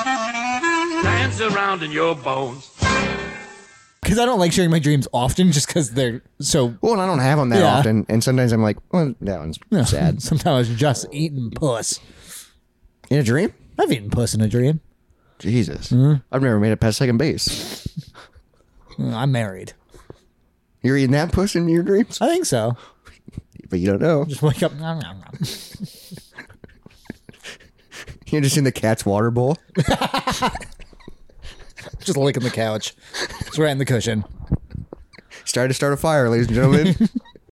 dance around in your bones. Because I don't like sharing my dreams often just because they're so... Well, and I don't have them that Yeah. often. And sometimes I'm like, well, that one's sad. Sometimes I was just eating puss. In a dream? I've eaten puss in a dream. Jesus. Mm-hmm. I've never made it past second base. I'm married. You're eating that puss in your dreams? I think so. But you don't know. Just wake up. Nom, nom, nom. You're just in the cat's water bowl. Just licking the couch. It's right in the cushion. Started to start a fire, ladies and gentlemen.